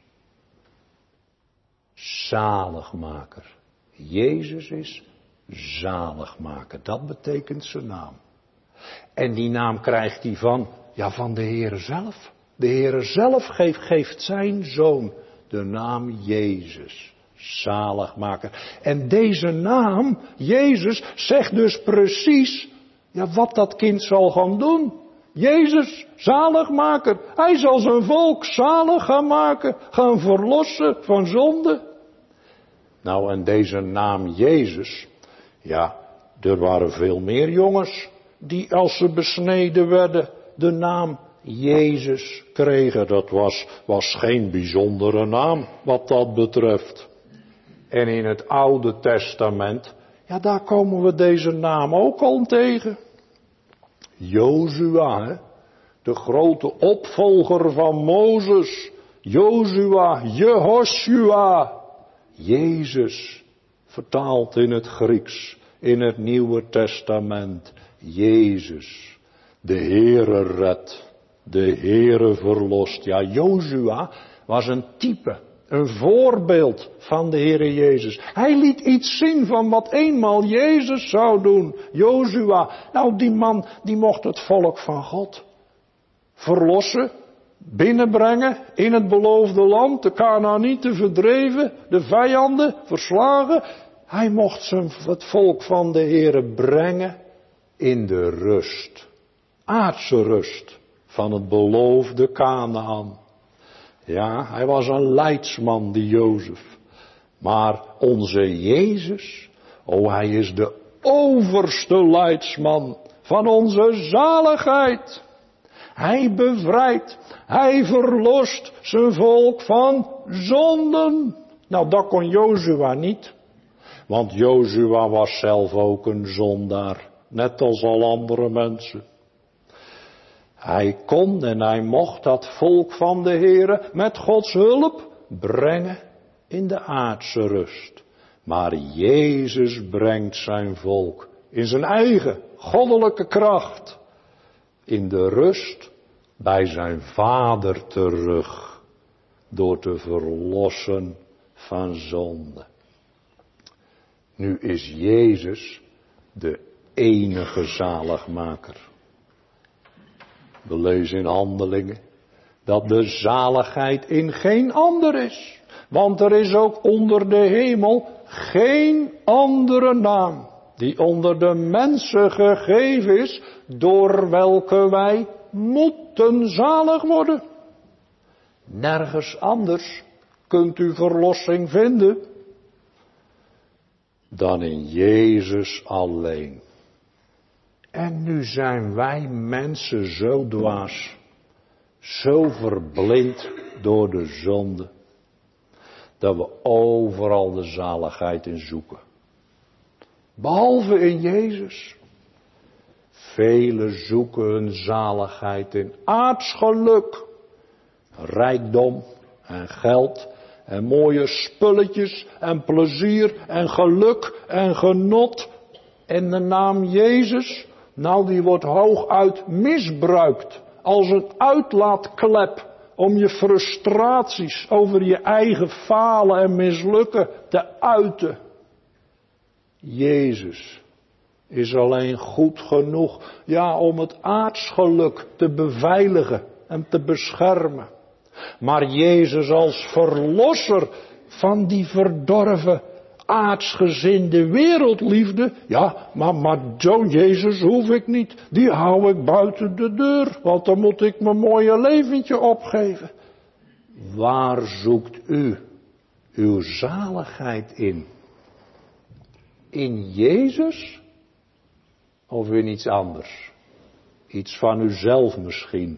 Zaligmaker. Jezus is zaligmaker. Dat betekent zijn naam. En die naam krijgt hij van, ja, van de Heere zelf. De Heere zelf geeft, geeft zijn zoon de naam Jezus. Zaligmaker. En deze naam, Jezus, zegt dus precies, ja, wat dat kind zal gaan doen. Jezus, zaligmaker. Hij zal zijn volk zalig gaan maken, gaan verlossen van zonde. Nou, en deze naam Jezus, ja, er waren veel meer jongens die als ze besneden werden, de naam Jezus kregen. Dat was, was geen bijzondere naam wat dat betreft. En in het Oude Testament, ja, daar komen we deze naam ook al tegen. Jozua, hè? De grote opvolger van Mozes. Jozua, Jehoshua. Jezus, vertaald in het Grieks, in het Nieuwe Testament. Jezus, de Heere redt, de Heere verlost. Ja, Jozua was een type, een voorbeeld van de Heere Jezus. Hij liet iets zien van wat eenmaal Jezus zou doen. Jozua, nou die man, die mocht het volk van God verlossen, binnenbrengen in het beloofde land, de Kanaanieten verdreven, de vijanden verslagen. Hij mocht zijn, het volk van de Heere brengen in de rust, aardse rust van het beloofde Kanaan. Ja, hij was een leidsman, die Jozef. Maar onze Jezus, oh, hij is de overste leidsman van onze zaligheid. Hij bevrijdt, hij verlost zijn volk van zonden. Nou, dat kon Jozua niet. Want Jozua was zelf ook een zondaar, net als al andere mensen. Hij kon en hij mocht dat volk van de Heere met Gods hulp brengen in de aardse rust. Maar Jezus brengt zijn volk in zijn eigen goddelijke kracht in de rust bij zijn Vader terug, door te verlossen van zonde. Nu is Jezus de enige zaligmaker. We lezen in Handelingen dat de zaligheid in geen ander is. Want er is ook onder de hemel geen andere naam die onder de mensen gegeven is, door welke wij moeten zalig worden. Nergens anders kunt u verlossing vinden dan in Jezus alleen. En nu zijn wij mensen zo dwaas, zo verblind door de zonde, dat we overal de zaligheid in zoeken. Behalve in Jezus. Velen zoeken hun zaligheid in aards geluk, rijkdom en geld en mooie spulletjes en plezier en geluk en genot. En de naam Jezus, nou die wordt hooguit misbruikt als een uitlaatklep om je frustraties over je eigen falen en mislukken te uiten. Jezus is alleen goed genoeg, ja, om het aardsgeluk te beveiligen en te beschermen. Maar Jezus als verlosser van die verdorven, aardsgezinde wereldliefde, ja, maar, maar zo'n Jezus hoef ik niet. Die hou ik buiten de deur, want dan moet ik mijn mooie leventje opgeven. Waar zoekt u uw zaligheid in? In Jezus? Of in iets anders? Iets van uzelf misschien?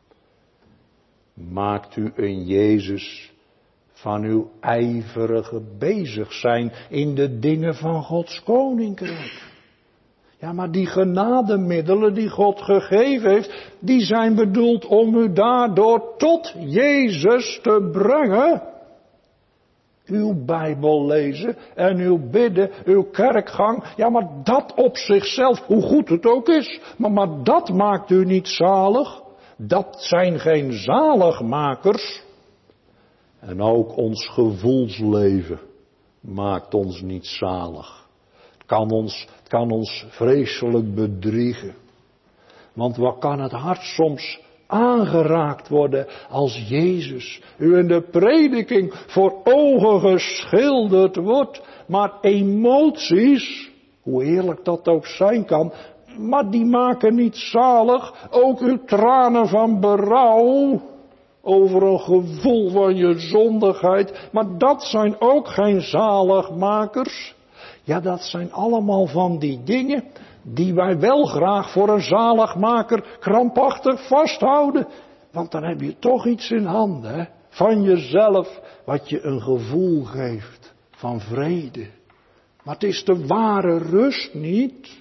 Maakt u in Jezus van uw ijverige bezig zijn in de dingen van Gods koninkrijk? Ja, maar die genademiddelen die God gegeven heeft, die zijn bedoeld om u daardoor tot Jezus te brengen. Uw Bijbel lezen en uw bidden, uw kerkgang, ja, maar dat op zichzelf, hoe goed het ook is, maar, maar dat maakt u niet zalig. Dat zijn geen zaligmakers. En ook ons gevoelsleven maakt ons niet zalig. Het kan ons, het kan ons vreselijk bedriegen. Want wat kan het hart soms aangeraakt worden als Jezus u in de prediking voor ogen geschilderd wordt. Maar emoties, hoe heerlijk dat ook zijn kan, maar die maken niet zalig. Ook uw tranen van berouw over een gevoel van je zondigheid, maar dat zijn ook geen zaligmakers. Ja, dat zijn allemaal van die dingen die wij wel graag voor een zaligmaker krampachtig vasthouden. Want dan heb je toch iets in handen, hè? Van jezelf, wat je een gevoel geeft van vrede. Maar het is de ware rust niet.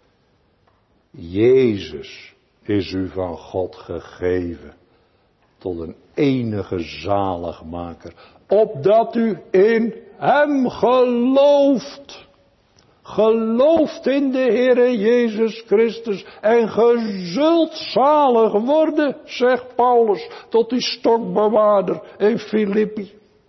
Jezus is u van God gegeven tot een enige zaligmaker, opdat u in hem gelooft. Gelooft in de Heere Jezus Christus en ge zult zalig worden, zegt Paulus tot die stokbewaarder in Filippi.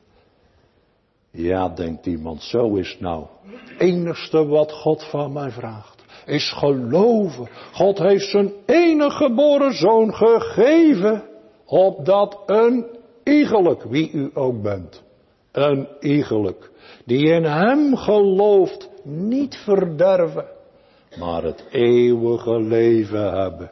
Ja, denkt iemand, zo is het nou. Het enigste wat God van mij vraagt is geloven. God heeft zijn enige geboren zoon gegeven, opdat een iegelijk, wie u ook bent, een iegelijk, die in hem gelooft, niet verderven, maar het eeuwige leven hebben.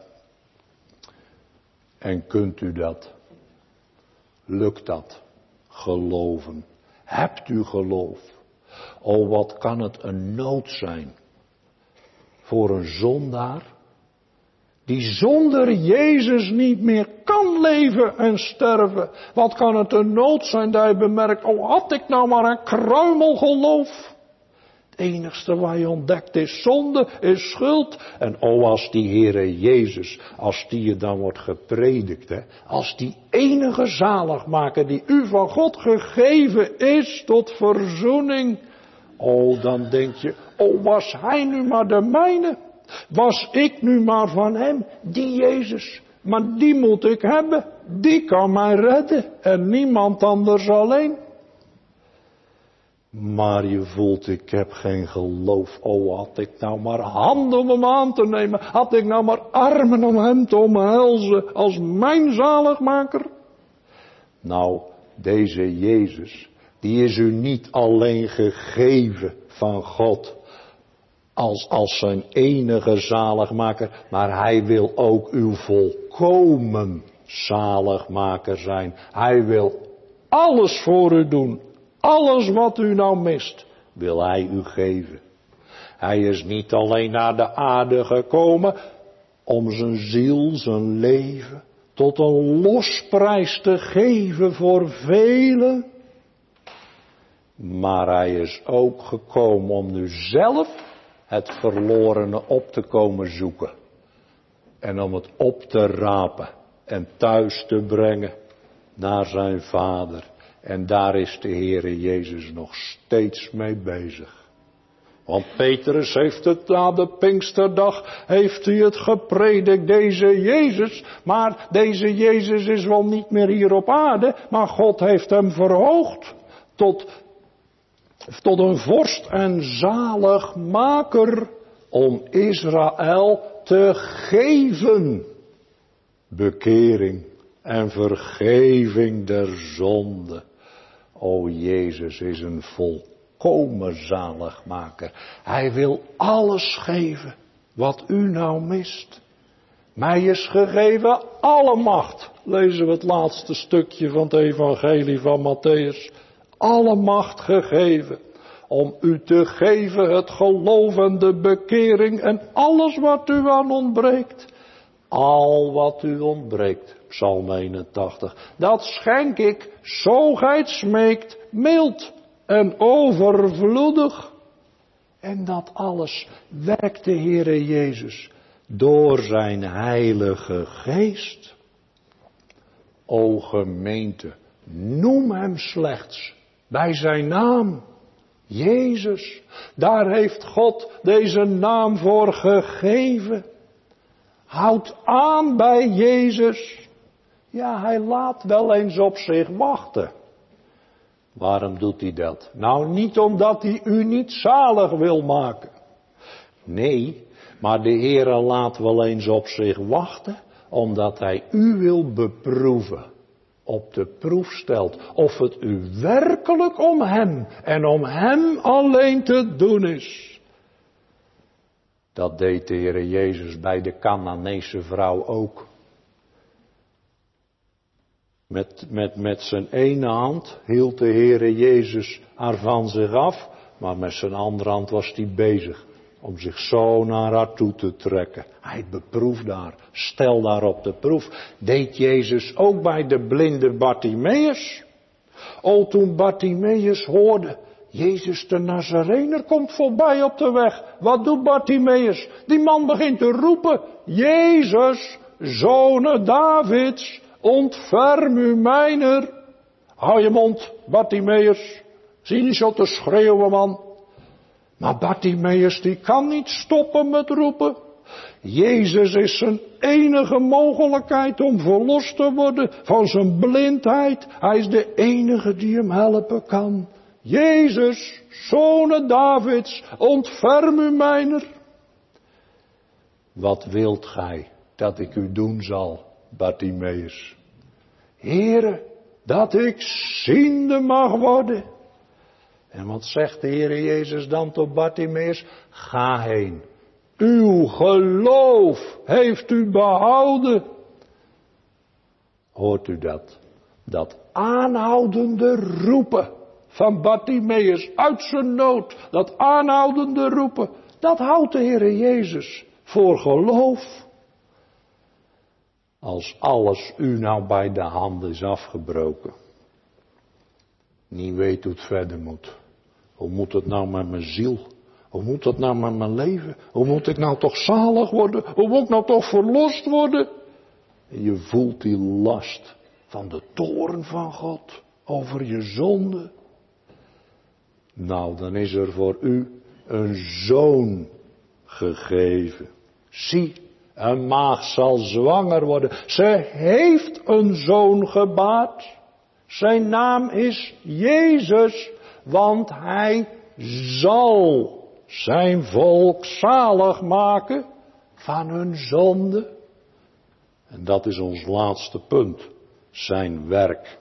En kunt u dat? Lukt dat? Geloven. Hebt u geloof? O, wat kan het een nood zijn voor een zondaar die zonder Jezus niet meer kan leven en sterven. Wat kan het een nood zijn dat hij bemerkt, oh, had ik nou maar een kruimel geloof. Het enigste wat je ontdekt is zonde, is schuld. En oh, als die Heere Jezus, als die je dan wordt gepredikt, hè, als die enige zaligmaker die u van God gegeven is tot verzoening. Oh, dan denk je, oh, was hij nu maar de mijne? Was ik nu maar van hem, die Jezus? Maar die moet ik hebben, die kan mij redden en niemand anders alleen. Maar je voelt, ik heb geen geloof. Oh, had ik nou maar handen om hem aan te nemen. Had ik nou maar armen om hem te omhelzen als mijn zaligmaker. Nou, deze Jezus, die is u niet alleen gegeven van God als, als zijn enige zaligmaker, maar hij wil ook uw volkomen zaligmaker zijn. Hij wil alles voor u doen. Alles wat u nou mist, wil hij u geven. Hij is niet alleen naar de aarde gekomen om zijn ziel, zijn leven, tot een losprijs te geven voor velen. Maar hij is ook gekomen om nu zelf het verlorene op te komen zoeken. En om het op te rapen en thuis te brengen naar zijn Vader. En daar is de Heere Jezus nog steeds mee bezig. Want Petrus heeft het na de Pinksterdag, heeft hij het gepredikt, deze Jezus. Maar deze Jezus is wel niet meer hier op aarde, maar God heeft hem verhoogd tot, tot een vorst en zaligmaker om Israël te geven. Bekering en vergeving der zonde. O, Jezus is een volkomen zaligmaker. Hij wil alles geven wat u nou mist. Mij is gegeven alle macht. Lezen we het laatste stukje van het evangelie van Matthäus. Alle macht gegeven. Om u te geven het geloof en de bekering en alles wat u aan ontbreekt. Al wat u ontbreekt. Psalm eenentachtig. Dat schenk ik, zo gij het smeekt, mild en overvloedig. En dat alles werkt de Heere Jezus door zijn heilige geest. O gemeente, noem hem slechts bij zijn naam. Jezus, daar heeft God deze naam voor gegeven. Houd aan bij Jezus. Ja, hij laat wel eens op zich wachten. Waarom doet hij dat? Nou, niet omdat hij u niet zalig wil maken. Nee, maar de Heere laat wel eens op zich wachten, omdat hij u wil beproeven. Op de proef stelt of het u werkelijk om hem en om hem alleen te doen is. Dat deed de Heere Jezus bij de Kanaanese vrouw ook. Met, met, met zijn ene hand hield de Heere Jezus haar van zich af, maar met zijn andere hand was hij bezig om zich zo naar haar toe te trekken. Hij beproeft daar, stel daar op de proef. Deed Jezus ook bij de blinde Bartimeus. O, toen Bartimeus hoorde, Jezus de Nazarener komt voorbij op de weg. Wat doet Bartimeus? Die man begint te roepen, Jezus, Zoon Davids, ontferm u mijner. Hou je mond, Bartimeus. Zie niet zo te schreeuwen, man. Maar Bartimeus die kan niet stoppen met roepen. Jezus is zijn enige mogelijkheid om verlost te worden van zijn blindheid. Hij is de enige die hem helpen kan. Jezus, Zoon Davids, ontferm u mijner. Wat wilt gij dat ik u doen zal, Bartimeus? Heere, dat ik ziende mag worden. En wat zegt de Heere Jezus dan tot Bartimeus? Ga heen. Uw geloof heeft u behouden. Hoort u dat? Dat aanhoudende roepen van Bartimeus uit zijn nood. Dat aanhoudende roepen. Dat houdt de Heere Jezus voor geloof. Als alles u nou bij de hand is afgebroken. Niet weet hoe het verder moet. Hoe moet het nou met mijn ziel? Hoe moet het nou met mijn leven? Hoe moet ik nou toch zalig worden? Hoe moet ik nou toch verlost worden? En je voelt die last van de toorn van God over je zonde. Nou, dan is er voor u een zoon gegeven. Zie, een maagd zal zwanger worden. Ze heeft een zoon gebaard. Zijn naam is Jezus, want hij zal zijn volk zalig maken van hun zonde. En dat is ons laatste punt, zijn werk.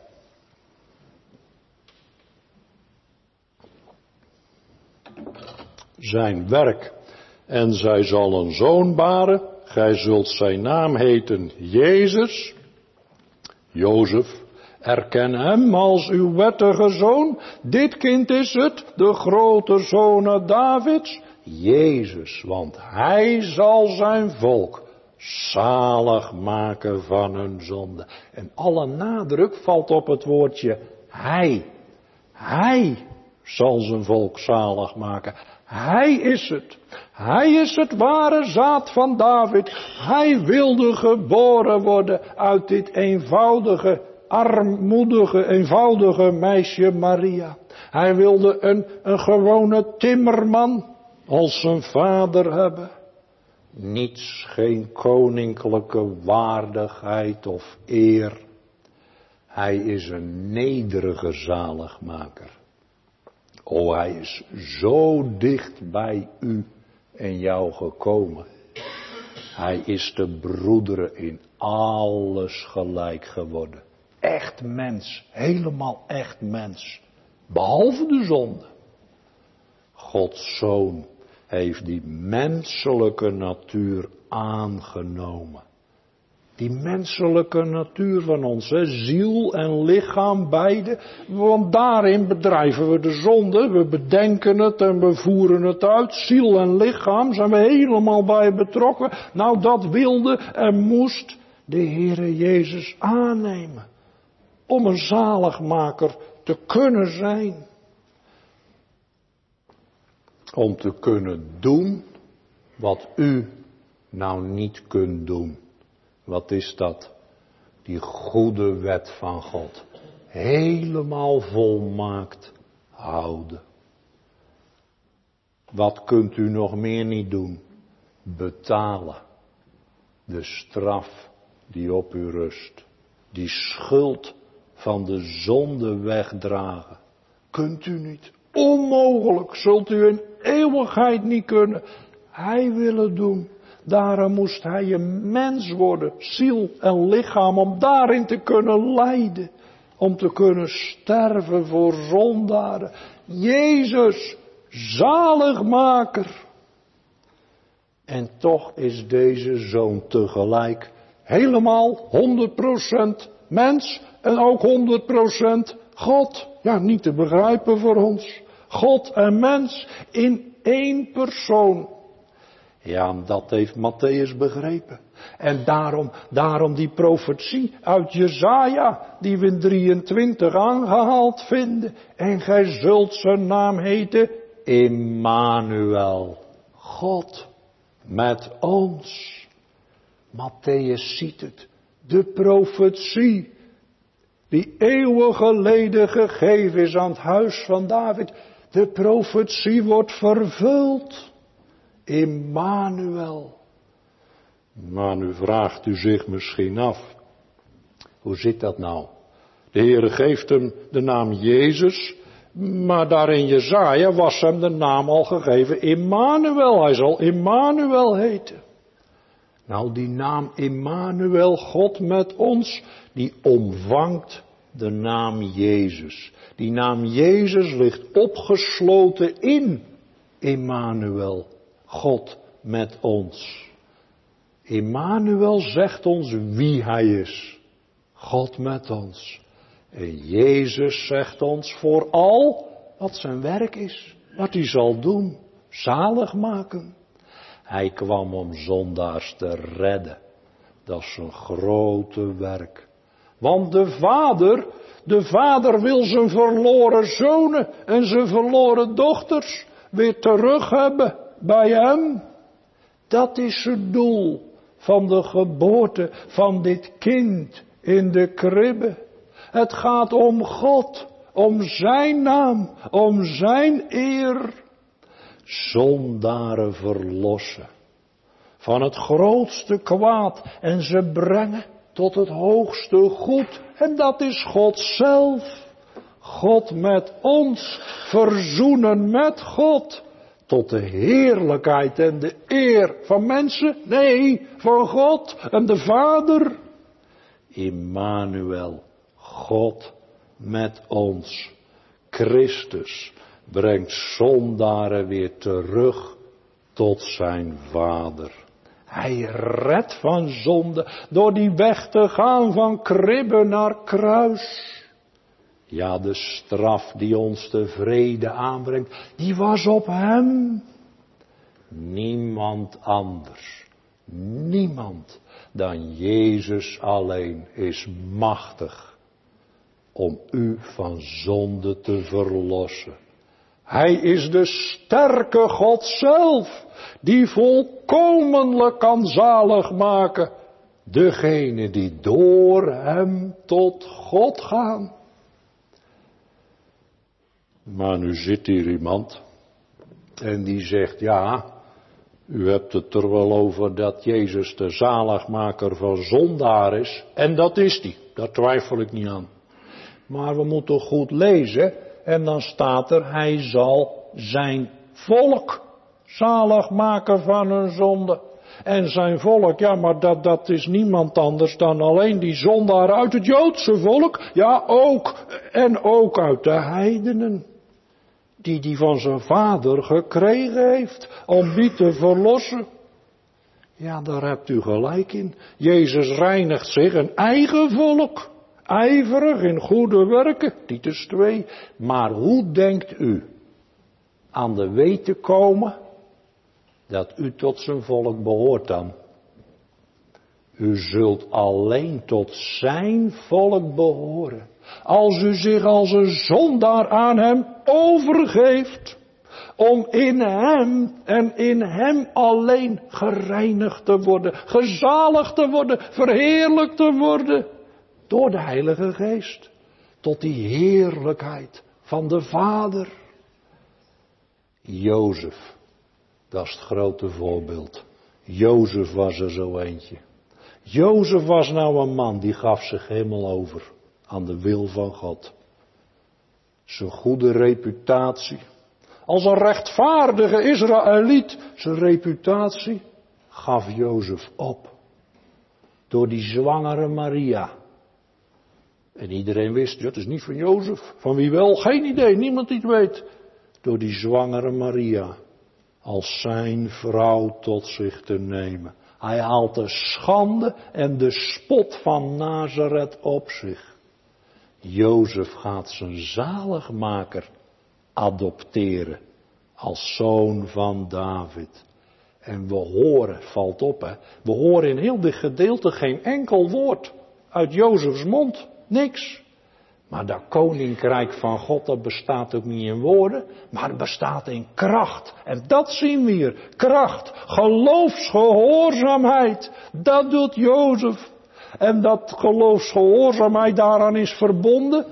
Zijn werk. En zij zal een zoon baren, gij zult zijn naam heten Jezus. Jozef, erken hem als uw wettige zoon. Dit kind is het, de grote zoon Davids. Jezus, want hij zal zijn volk zalig maken van hun zonde. En alle nadruk valt op het woordje hij. Hij zal zijn volk zalig maken. Hij is het. Hij is het ware zaad van David. Hij wilde geboren worden uit dit eenvoudige, armoedige, eenvoudige meisje Maria. Hij wilde een, een gewone timmerman als zijn vader hebben. Niets, geen koninklijke waardigheid of eer. Hij is een nederige zaligmaker. O, hij is zo dicht bij u en jou gekomen. Hij is de broederen in alles gelijk geworden. Echt mens, helemaal echt mens. Behalve de zonde. Gods Zoon heeft die menselijke natuur aangenomen. Die menselijke natuur van ons, hè, ziel en lichaam beide, want daarin bedrijven we de zonde, we bedenken het en we voeren het uit. Ziel en lichaam zijn we helemaal bij betrokken. Nou, dat wilde en moest de Heere Jezus aannemen. Om een zaligmaker te kunnen zijn. Om te kunnen doen wat u nou niet kunt doen. Wat is dat? Die goede wet van God. Helemaal volmaakt houden. Wat kunt u nog meer niet doen? Betalen. De straf die op u rust. Die schuld van de zonde wegdragen. Kunt u niet. Onmogelijk. Zult u in eeuwigheid niet kunnen. Hij wil het doen. Daarom moest hij een mens worden, ziel en lichaam, om daarin te kunnen lijden. Om te kunnen sterven voor zondaren. Jezus, zaligmaker. En toch is deze zoon tegelijk helemaal honderd procent mens en ook honderd procent God. Ja, niet te begrijpen voor ons. God en mens in één persoon. Ja, en dat heeft Matthäus begrepen. En daarom, daarom die profetie uit Jesaja, die we in drieëntwintig aangehaald vinden. En gij zult zijn naam heten Immanuel. God met ons. Matthäus ziet het. De profetie die eeuwen geleden gegeven is aan het huis van David. De profetie wordt vervuld. Immanuel. Maar nu vraagt u zich misschien af. Hoe zit dat nou? De Heere geeft hem de naam Jezus. Maar daar in Jesaja was hem de naam al gegeven Immanuel. Hij zal Immanuel heten. Nou, die naam Immanuel, God met ons, die omvangt de naam Jezus. Die naam Jezus ligt opgesloten in Immanuel, God met ons. Immanuel zegt ons wie hij is. God met ons. En Jezus zegt ons vooral wat zijn werk is. Wat hij zal doen. Zalig maken. Hij kwam om zondaars te redden. Dat is een grote werk. Want de Vader, de Vader wil zijn verloren zonen en zijn verloren dochters weer terug hebben bij hem. Dat is het doel van de geboorte van dit kind in de kribbe. Het gaat om God, om zijn naam, om zijn eer. Zondaren verlossen van het grootste kwaad en ze brengen tot het hoogste goed. En dat is God zelf. God met ons, verzoenen met God. Tot de heerlijkheid en de eer van mensen? Nee, van God en de Vader. Immanuel, God met ons. Christus brengt zondaren weer terug tot zijn Vader. Hij redt van zonde door die weg te gaan van kribbe naar kruis. Ja, de straf die ons de vrede aanbrengt, die was op hem. Niemand anders, niemand dan Jezus alleen is machtig om u van zonde te verlossen. Hij is de sterke God zelf, die volkomenlijk kan zalig maken. Degene die door hem tot God gaan. Maar nu zit hier iemand en die zegt, ja, u hebt het er wel over dat Jezus de zaligmaker van zondaar is. En dat is hij, daar twijfel ik niet aan. Maar we moeten goed lezen en dan staat er, hij zal zijn volk zalig maken van hun zonde. En zijn volk, ja, maar dat, dat is niemand anders dan alleen die zondaar uit het Joodse volk. Ja, ook, en ook uit de heidenen. Die die van zijn vader gekregen heeft, om die te verlossen. Ja, daar hebt u gelijk in. Jezus reinigt zich een eigen volk. Ijverig in goede werken, Titus twee. Maar hoe denkt u aan de weet te komen dat u tot zijn volk behoort dan? U zult alleen tot zijn volk behoren. Als u zich als een zondaar aan hem overgeeft. Om in hem en in hem alleen gereinigd te worden. Gezaligd te worden. Verheerlijkt te worden. Door de Heilige Geest. Tot die heerlijkheid van de Vader. Jozef. Dat is het grote voorbeeld. Jozef was er zo eentje. Jozef was nou een man die gaf zich helemaal over aan de wil van God. Zijn goede reputatie. Als een rechtvaardige Israëliet, zijn reputatie gaf Jozef op. Door die zwangere Maria. En iedereen wist, dat is niet van Jozef. Van wie wel? Geen idee, niemand die het weet. Door die zwangere Maria als zijn vrouw tot zich te nemen. Hij haalt de schande en de spot van Nazareth op zich. Jozef gaat zijn zaligmaker adopteren als zoon van David. En we horen, valt op hè, we horen in heel dit gedeelte geen enkel woord uit Jozefs mond. Niks. Maar dat koninkrijk van God, dat bestaat ook niet in woorden, maar het bestaat in kracht. En dat zien we hier. Kracht, geloofsgehoorzaamheid. Dat doet Jozef. En dat geloofsgehoorzaamheid daaraan is verbonden.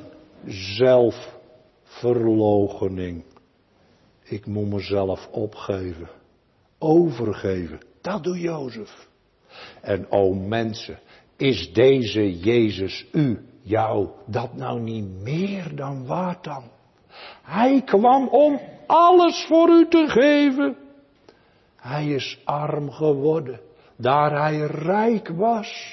Zelfverloochening. Ik moet mezelf opgeven. Overgeven. Dat doet Jozef. En o mensen, is deze Jezus u, jou, dat nou niet meer dan waard dan? Hij kwam om alles voor u te geven. Hij is arm geworden, daar hij rijk was.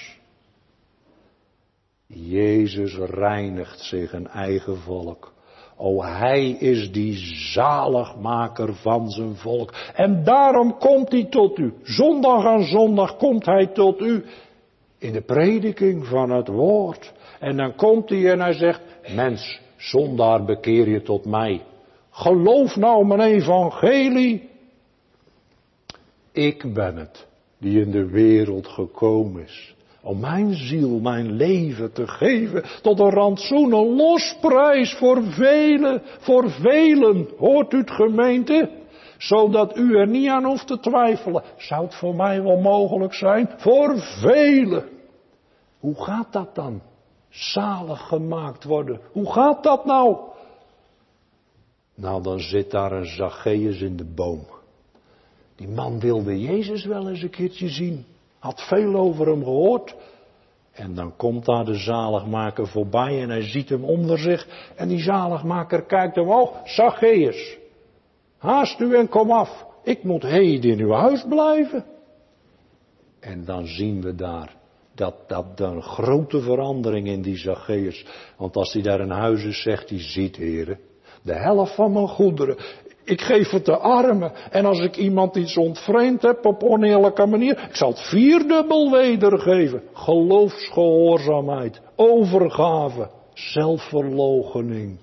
Jezus reinigt zich een eigen volk. O, hij is die zaligmaker van zijn volk. En daarom komt hij tot u. Zondag aan zondag komt hij tot u. In de prediking van het woord. En dan komt hij en hij zegt, mens, zondaar, bekeer je tot mij. Geloof nou mijn evangelie. Ik ben het die in de wereld gekomen is. Om mijn ziel, mijn leven te geven tot een rantsoen, een losprijs voor velen, voor velen. Hoort u het, gemeente? Zodat u er niet aan hoeft te twijfelen. Zou het voor mij wel mogelijk zijn? Voor velen. Hoe gaat dat dan? Zalig gemaakt worden. Hoe gaat dat nou? Nou, dan zit daar een Zacchaeus in de boom. Die man wilde Jezus wel eens een keertje zien. Had veel over hem gehoord. En dan komt daar de zaligmaker voorbij en hij ziet hem onder zich. En die zaligmaker kijkt hem, oh, Zacchaeus, haast u en kom af. Ik moet heden in uw huis blijven. En dan zien we daar dat, dat een grote verandering in die Zacchaeus. Want als hij daar in huis is, zegt hij, ziet heren, de helft van mijn goederen, ik geef het de armen. En als ik iemand iets ontvreemd heb op oneerlijke manier, ik zal het vierdubbel wedergeven. Geloofsgehoorzaamheid, overgave, zelfverloochening.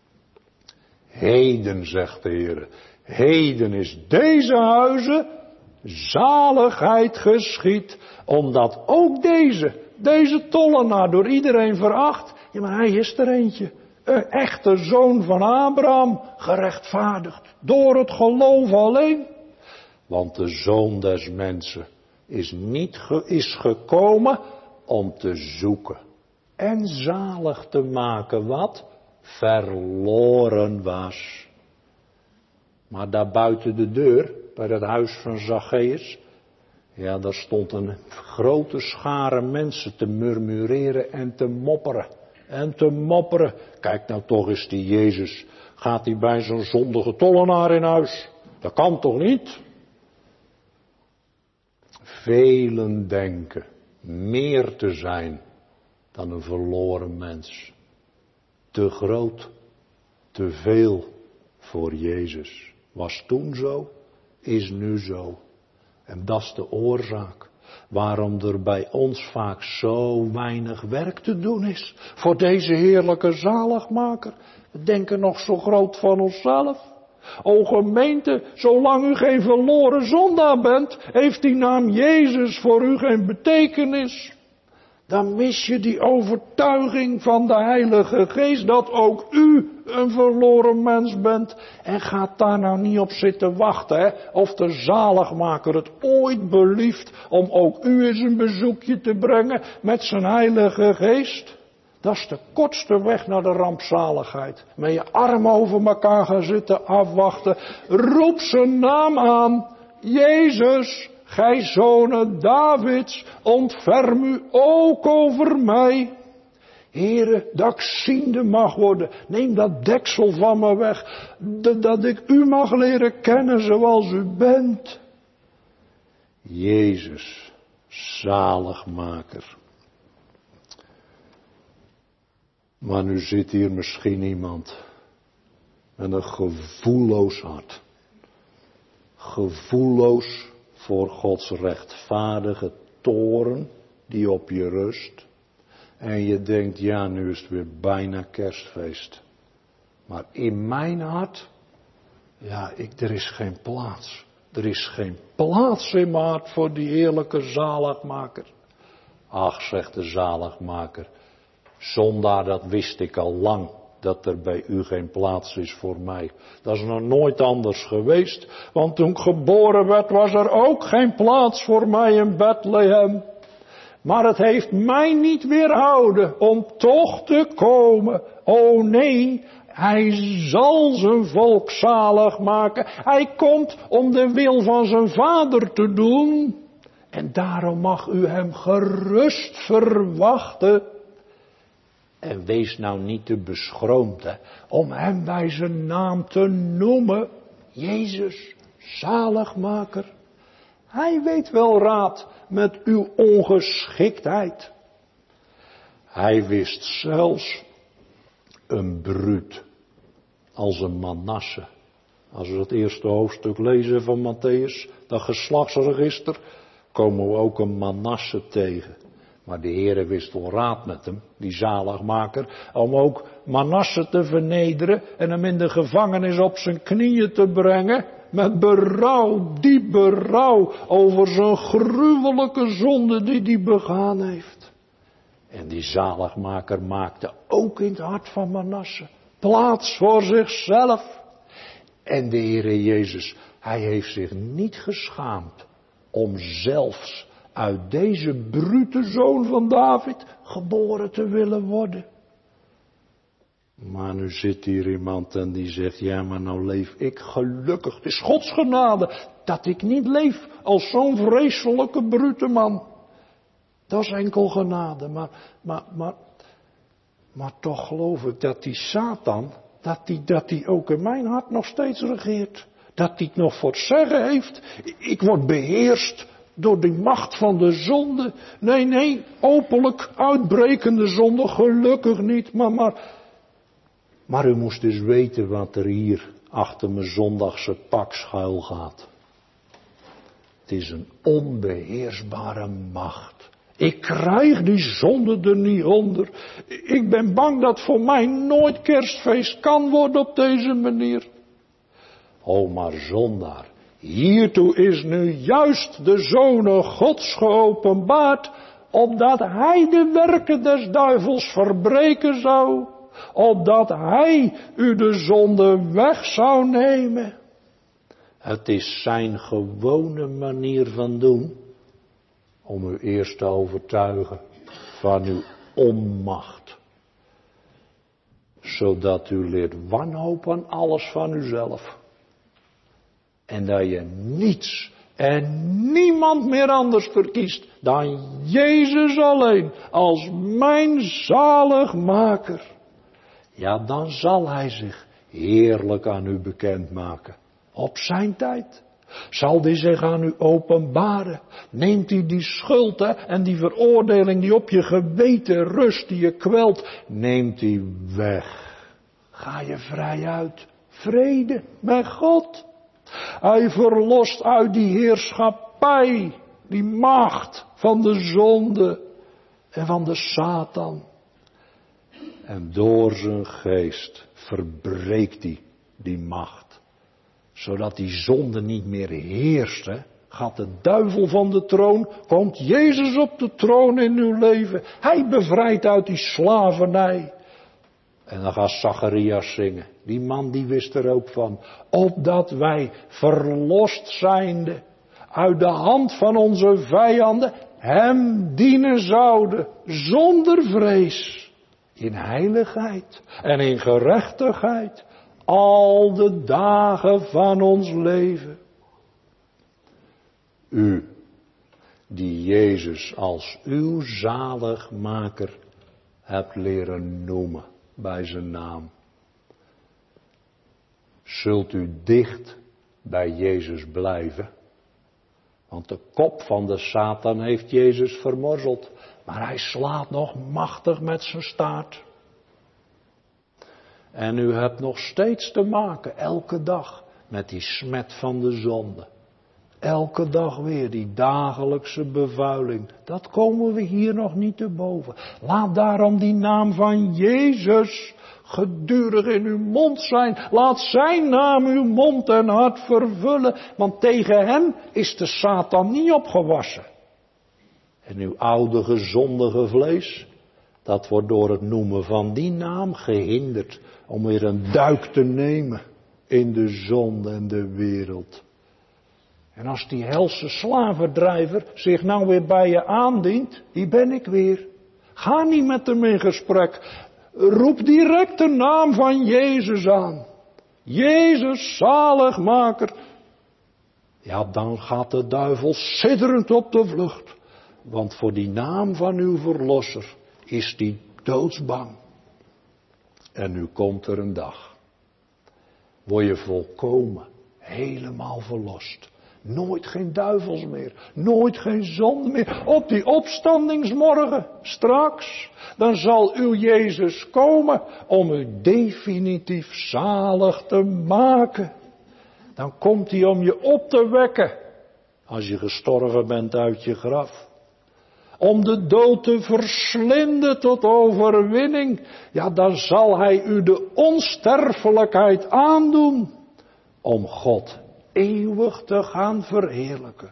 Heden, zegt de Heer, heden is deze huizen zaligheid geschied, omdat ook deze, deze tollenaar door iedereen veracht. Ja, maar hij is er eentje. Een echte zoon van Abraham, gerechtvaardigd door het geloof alleen. Want de zoon des mensen is, niet ge, is gekomen om te zoeken en zalig te maken wat verloren was. Maar daar buiten de deur, bij het huis van Zacchaeus, ja, daar stond een grote schare mensen te murmureren en te mopperen. En te mopperen. Kijk nou toch eens die Jezus. Gaat hij bij zo'n zondige tollenaar in huis? Dat kan toch niet? Velen denken meer te zijn dan een verloren mens. Te groot, te veel voor Jezus. Was toen zo, is nu zo. En dat is de oorzaak waarom er bij ons vaak zo weinig werk te doen is. Voor deze heerlijke zaligmaker. We denken nog zo groot van onszelf. O gemeente, zolang u geen verloren zondaar bent, heeft die naam Jezus voor u geen betekenis. Dan mis je die overtuiging van de Heilige Geest dat ook u een verloren mens bent. En gaat daar nou niet op zitten wachten, hè? Of de zaligmaker het ooit belieft om ook u eens een bezoekje te brengen met zijn Heilige Geest. Dat is de kortste weg naar de rampzaligheid. Met je armen over elkaar gaan zitten afwachten. Roep zijn naam aan. Jezus, gij zonen Davids, ontferm u ook over mij. Heere, dat ik ziende mag worden. Neem dat deksel van me weg. Dat ik u mag leren kennen zoals u bent. Jezus, zaligmaker. Maar nu zit hier misschien iemand met een gevoelloos hart. Gevoelloos voor Gods rechtvaardige toorn die op je rust. En je denkt, ja, nu is het weer bijna kerstfeest. Maar in mijn hart, ja, ik, er is geen plaats. Er is geen plaats in mijn hart voor die heerlijke zaligmaker. Ach, zegt de zaligmaker, zondaar, dat wist ik al lang, dat er bij u geen plaats is voor mij. Dat is nog nooit anders geweest, want toen ik geboren werd was er ook geen plaats voor mij in Bethlehem. Maar het heeft mij niet weerhouden om toch te komen. O nee, hij zal zijn volk zalig maken. Hij komt om de wil van zijn vader te doen. En daarom mag u hem gerust verwachten. En wees nou niet te beschroomd, hè, om hem bij zijn naam te noemen. Jezus, zaligmaker. Hij weet wel raad met uw ongeschiktheid. Hij wist zelfs een bruut als een Manasse. Als we het eerste hoofdstuk lezen van Matthäus, dat geslachtsregister, komen we ook een Manasse tegen. Maar de Heere wist wel raad met hem, die zaligmaker, om ook Manasse te vernederen en hem in de gevangenis op zijn knieën te brengen. Met berouw, diep berouw over zijn gruwelijke zonde die hij begaan heeft. En die zaligmaker maakte ook in het hart van Manasse plaats voor zichzelf. En de Heere Jezus, hij heeft zich niet geschaamd om zelfs uit deze brute zoon van David geboren te willen worden. Maar nu zit hier iemand en die zegt, ja maar nou leef ik gelukkig. Het is Gods genade dat ik niet leef als zo'n vreselijke brute man. Dat is enkel genade, maar, maar, maar, maar toch geloof ik dat die Satan, dat die, dat die ook in mijn hart nog steeds regeert. Dat die het nog voor het zeggen heeft. Ik word beheerst door die macht van de zonde. Nee, nee, openlijk uitbrekende zonde, gelukkig niet, maar, maar, maar u moest dus weten wat er hier achter mijn zondagse pak schuil gaat. Het is een onbeheersbare macht. Ik krijg die zonde er niet onder. Ik ben bang dat voor mij nooit kerstfeest kan worden op deze manier. O, maar zondaar, hiertoe is nu juist de Zoon Gods geopenbaard, opdat hij de werken des duivels verbreken zou, opdat hij u de zonde weg zou nemen. Het is zijn gewone manier van doen, om u eerst te overtuigen van uw onmacht, zodat u leert wanhoop aan alles van uzelf. En dat je niets en niemand meer anders verkiest dan Jezus alleen als mijn zaligmaker. Ja, dan zal hij zich heerlijk aan u bekendmaken. Op zijn tijd zal hij zich aan u openbaren. Neemt hij die schuld hè, en die veroordeling die op je geweten rust, die je kwelt, neemt hij weg. Ga je vrij uit. Vrede met God. Hij verlost uit die heerschappij, die macht van de zonde en van de Satan. En door zijn geest verbreekt hij die macht. Zodat die zonde niet meer heerst. Hè? Gaat de duivel van de troon, komt Jezus op de troon in uw leven. Hij bevrijdt uit die slavernij. En dan gaat Zacharias zingen. Die man die wist er ook van. Opdat wij verlost zijnde uit de hand van onze vijanden hem dienen zouden. Zonder vrees. In heiligheid en in gerechtigheid. Al de dagen van ons leven. U, die Jezus als uw zaligmaker hebt leren noemen bij zijn naam. Zult u dicht bij Jezus blijven? Want de kop van de Satan heeft Jezus vermorzeld. Maar hij slaat nog machtig met zijn staart. En u hebt nog steeds te maken, elke dag, met die smet van de zonde. Elke dag weer die dagelijkse bevuiling. Dat komen we hier nog niet te boven. Laat daarom die naam van Jezus gedurig in uw mond zijn. Laat zijn naam uw mond en hart vervullen. Want tegen hem is de Satan niet opgewassen. En uw oude gezondige vlees, dat wordt door het noemen van die naam gehinderd om weer een duik te nemen in de zonde en de wereld. En als die helse slavendrijver zich nou weer bij je aandient, hier ben ik weer. Ga niet met hem in gesprek. Roep direct de naam van Jezus aan. Jezus, zaligmaker. Ja, dan gaat de duivel sidderend op de vlucht. Want voor die naam van uw verlosser is die doodsbang. En nu komt er een dag. Word je volkomen, helemaal verlost. Nooit geen duivels meer. Nooit geen zonde meer. Op die opstandingsmorgen, straks, dan zal uw Jezus komen om u definitief zalig te maken. Dan komt hij om je op te wekken. Als je gestorven bent uit je graf. Om de dood te verslinden tot overwinning. Ja, dan zal hij u de onsterfelijkheid aandoen. Om God eeuwig te gaan verheerlijken.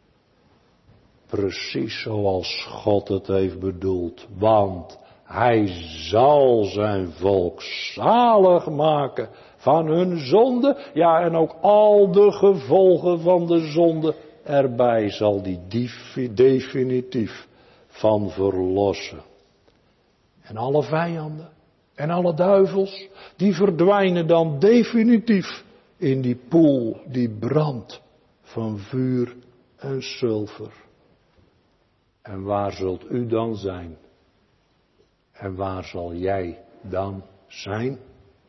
Precies zoals God het heeft bedoeld. Want hij zal zijn volk zalig maken van hun zonde. Ja, en ook al de gevolgen van de zonde erbij zal die definitief van verlossen. En alle vijanden en alle duivels, die verdwijnen dan definitief in die poel die brandt van vuur en zilver. En waar zult u dan zijn? En waar zal jij dan zijn?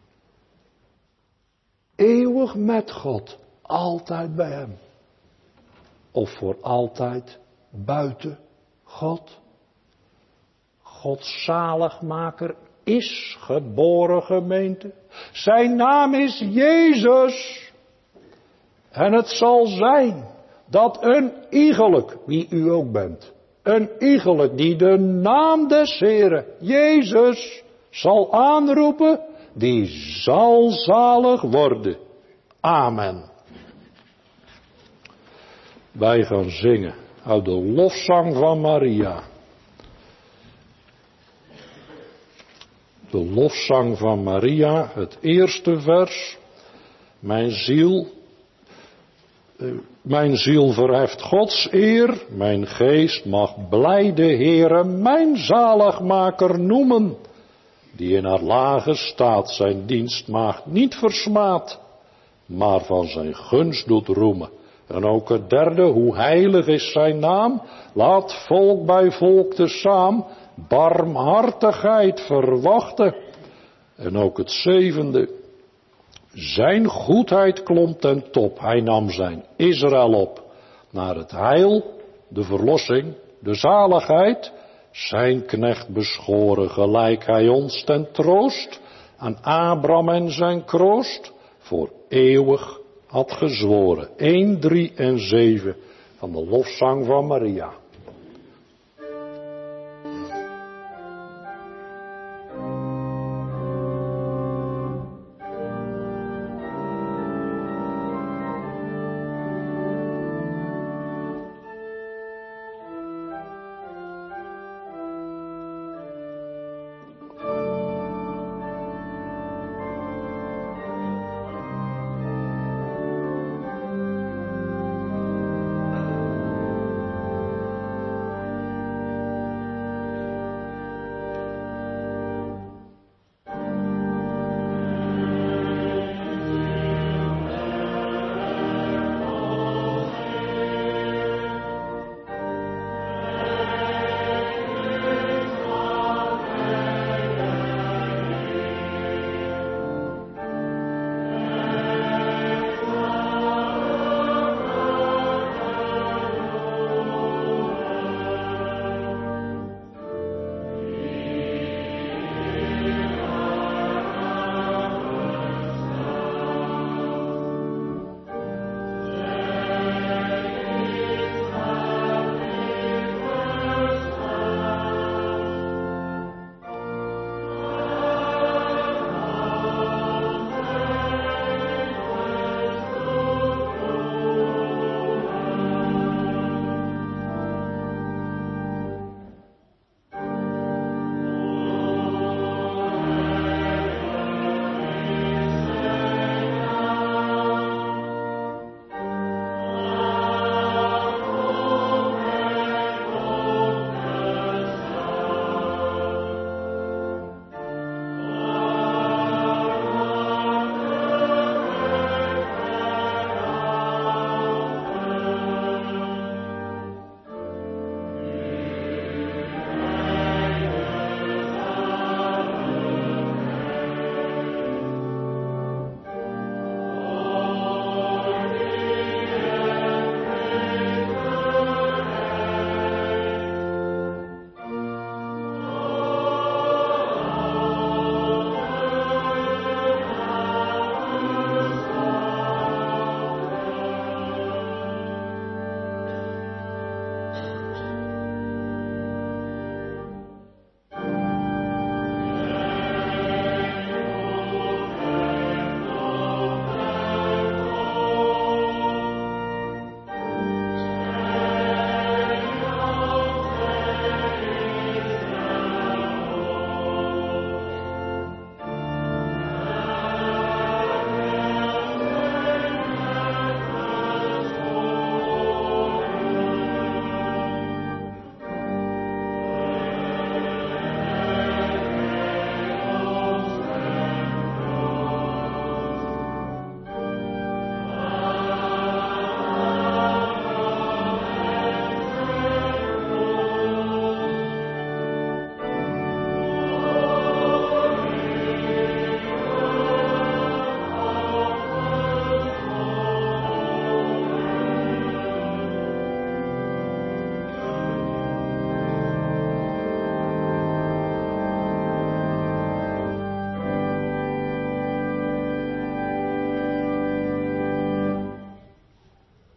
Eeuwig met God, altijd bij hem. Of voor altijd buiten God. Gods zaligmaker is geboren, gemeente. Zijn naam is Jezus. En het zal zijn dat een iegelijk, wie u ook bent, een iegelijk die de naam des Heren, Jezus, zal aanroepen, die zal zalig worden. Amen. Wij gaan zingen uit de lofzang van Maria. De lofzang van Maria, het eerste vers. Mijn ziel, uh, mijn ziel verheft Gods eer, mijn geest mag blij de Heere mijn zaligmaker noemen, die in haar lage staat zijn dienstmaagd niet versmaadt, maar van zijn gunst doet roemen. En ook het derde, hoe heilig is zijn naam, laat volk bij volk tezaam barmhartigheid verwachten. En ook het zevende, zijn goedheid klom ten top, hij nam zijn Israël op, naar het heil, de verlossing, de zaligheid, zijn knecht beschoren, gelijk hij ons ten troost, aan Abraham en zijn kroost, voor eeuwig had gezworen. een, drie en zeven van de lofzang van Maria.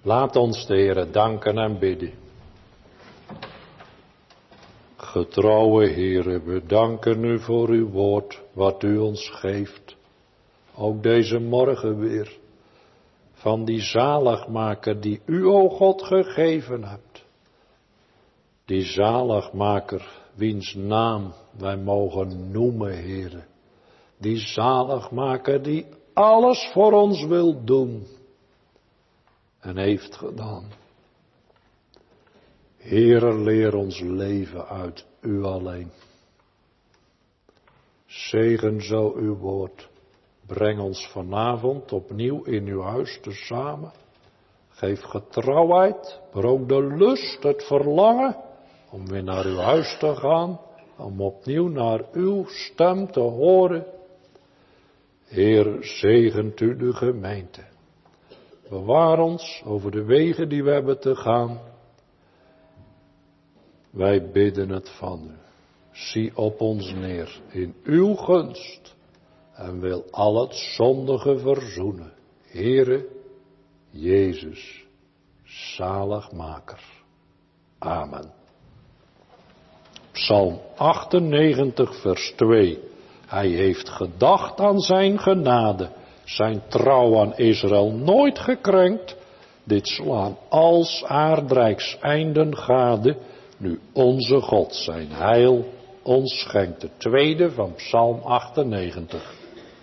Laat ons de Heere danken en bidden. Getrouwe Heere, we danken u voor uw woord, wat u ons geeft. Ook deze morgen weer. Van die zaligmaker die u, o God, gegeven hebt. Die zaligmaker, wiens naam wij mogen noemen, Heere. Die zaligmaker die alles voor ons wil doen. En heeft gedaan. Heere, leer ons leven uit u alleen. Zegen zo uw woord. Breng ons vanavond opnieuw in uw huis tezamen. Geef getrouwheid, maar ook de lust, het verlangen om weer naar uw huis te gaan. Om opnieuw naar uw stem te horen. Heer, zegent u de gemeente. Bewaar ons over de wegen die we hebben te gaan. Wij bidden het van u. Zie op ons neer in uw gunst. En wil al het zondige verzoenen. Heere, Jezus, zaligmaker. Amen. Psalm achtennegentig vers twee. Hij heeft gedacht aan zijn genade. Zijn trouw aan Israël nooit gekrenkt. Dit slaan als aardrijks einden gade. Nu onze God zijn heil ons schenkt. De tweede van Psalm achtennegentig.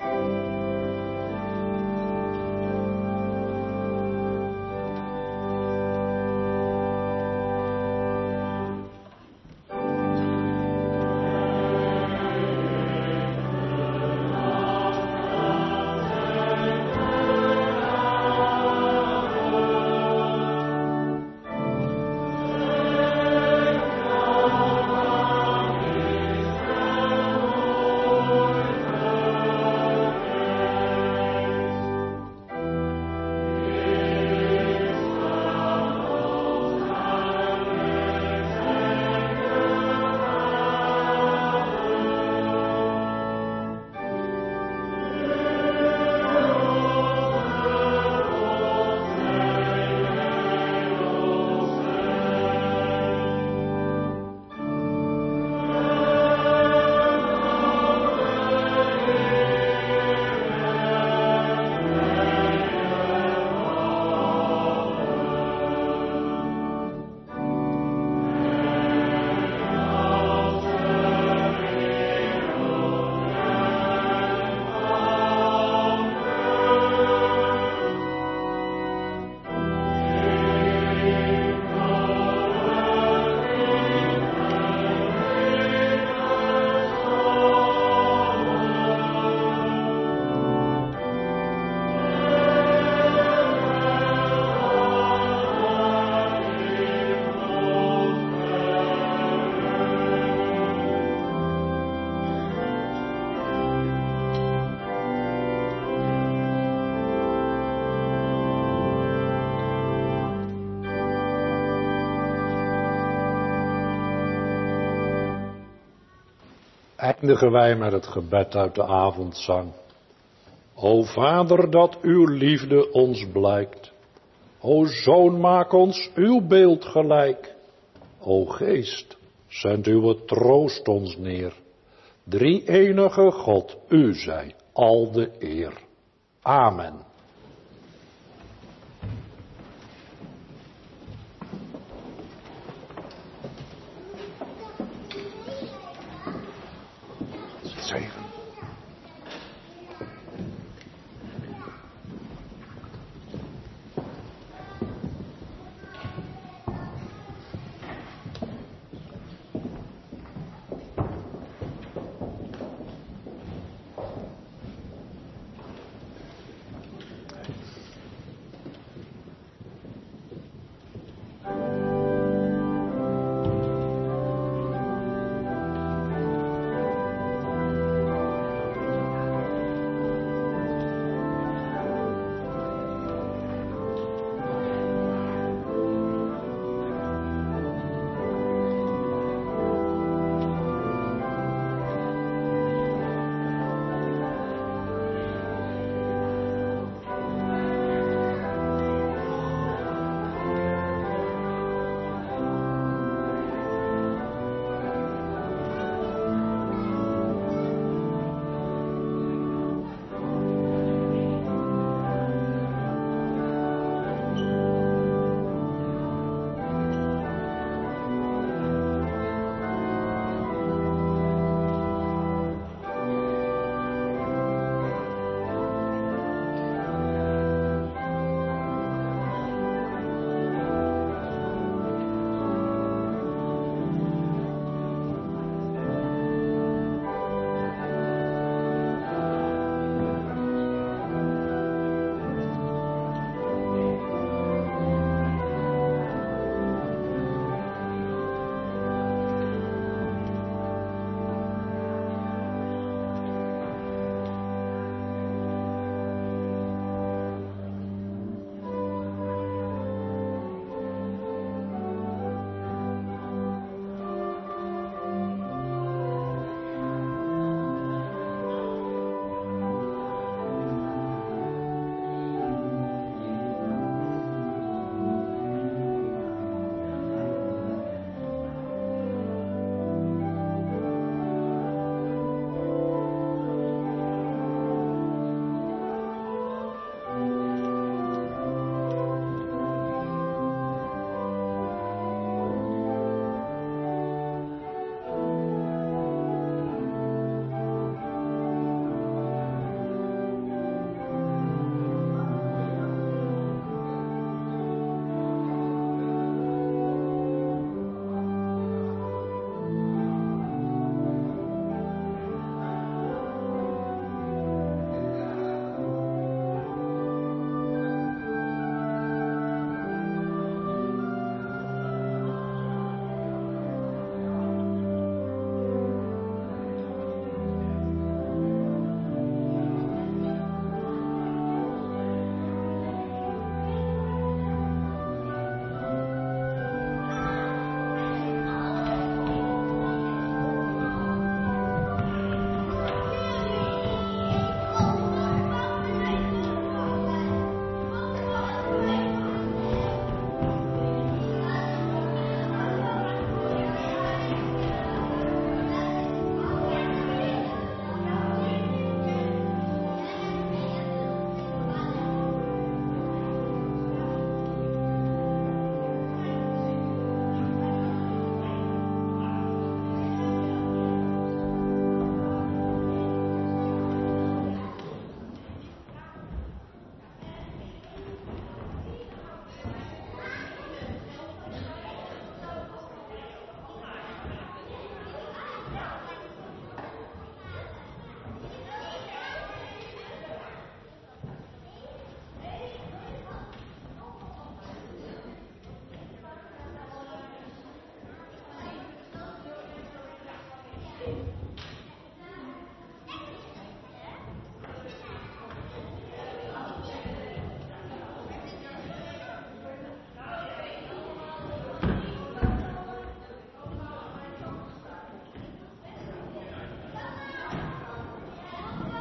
Eindigen wij met het gebed uit de avondzang. O Vader, dat uw liefde ons blijkt. O Zoon, maak ons uw beeld gelijk. O Geest, zend uw troost ons neer. Drie enige God, u zij al de eer. Amen. Zegen.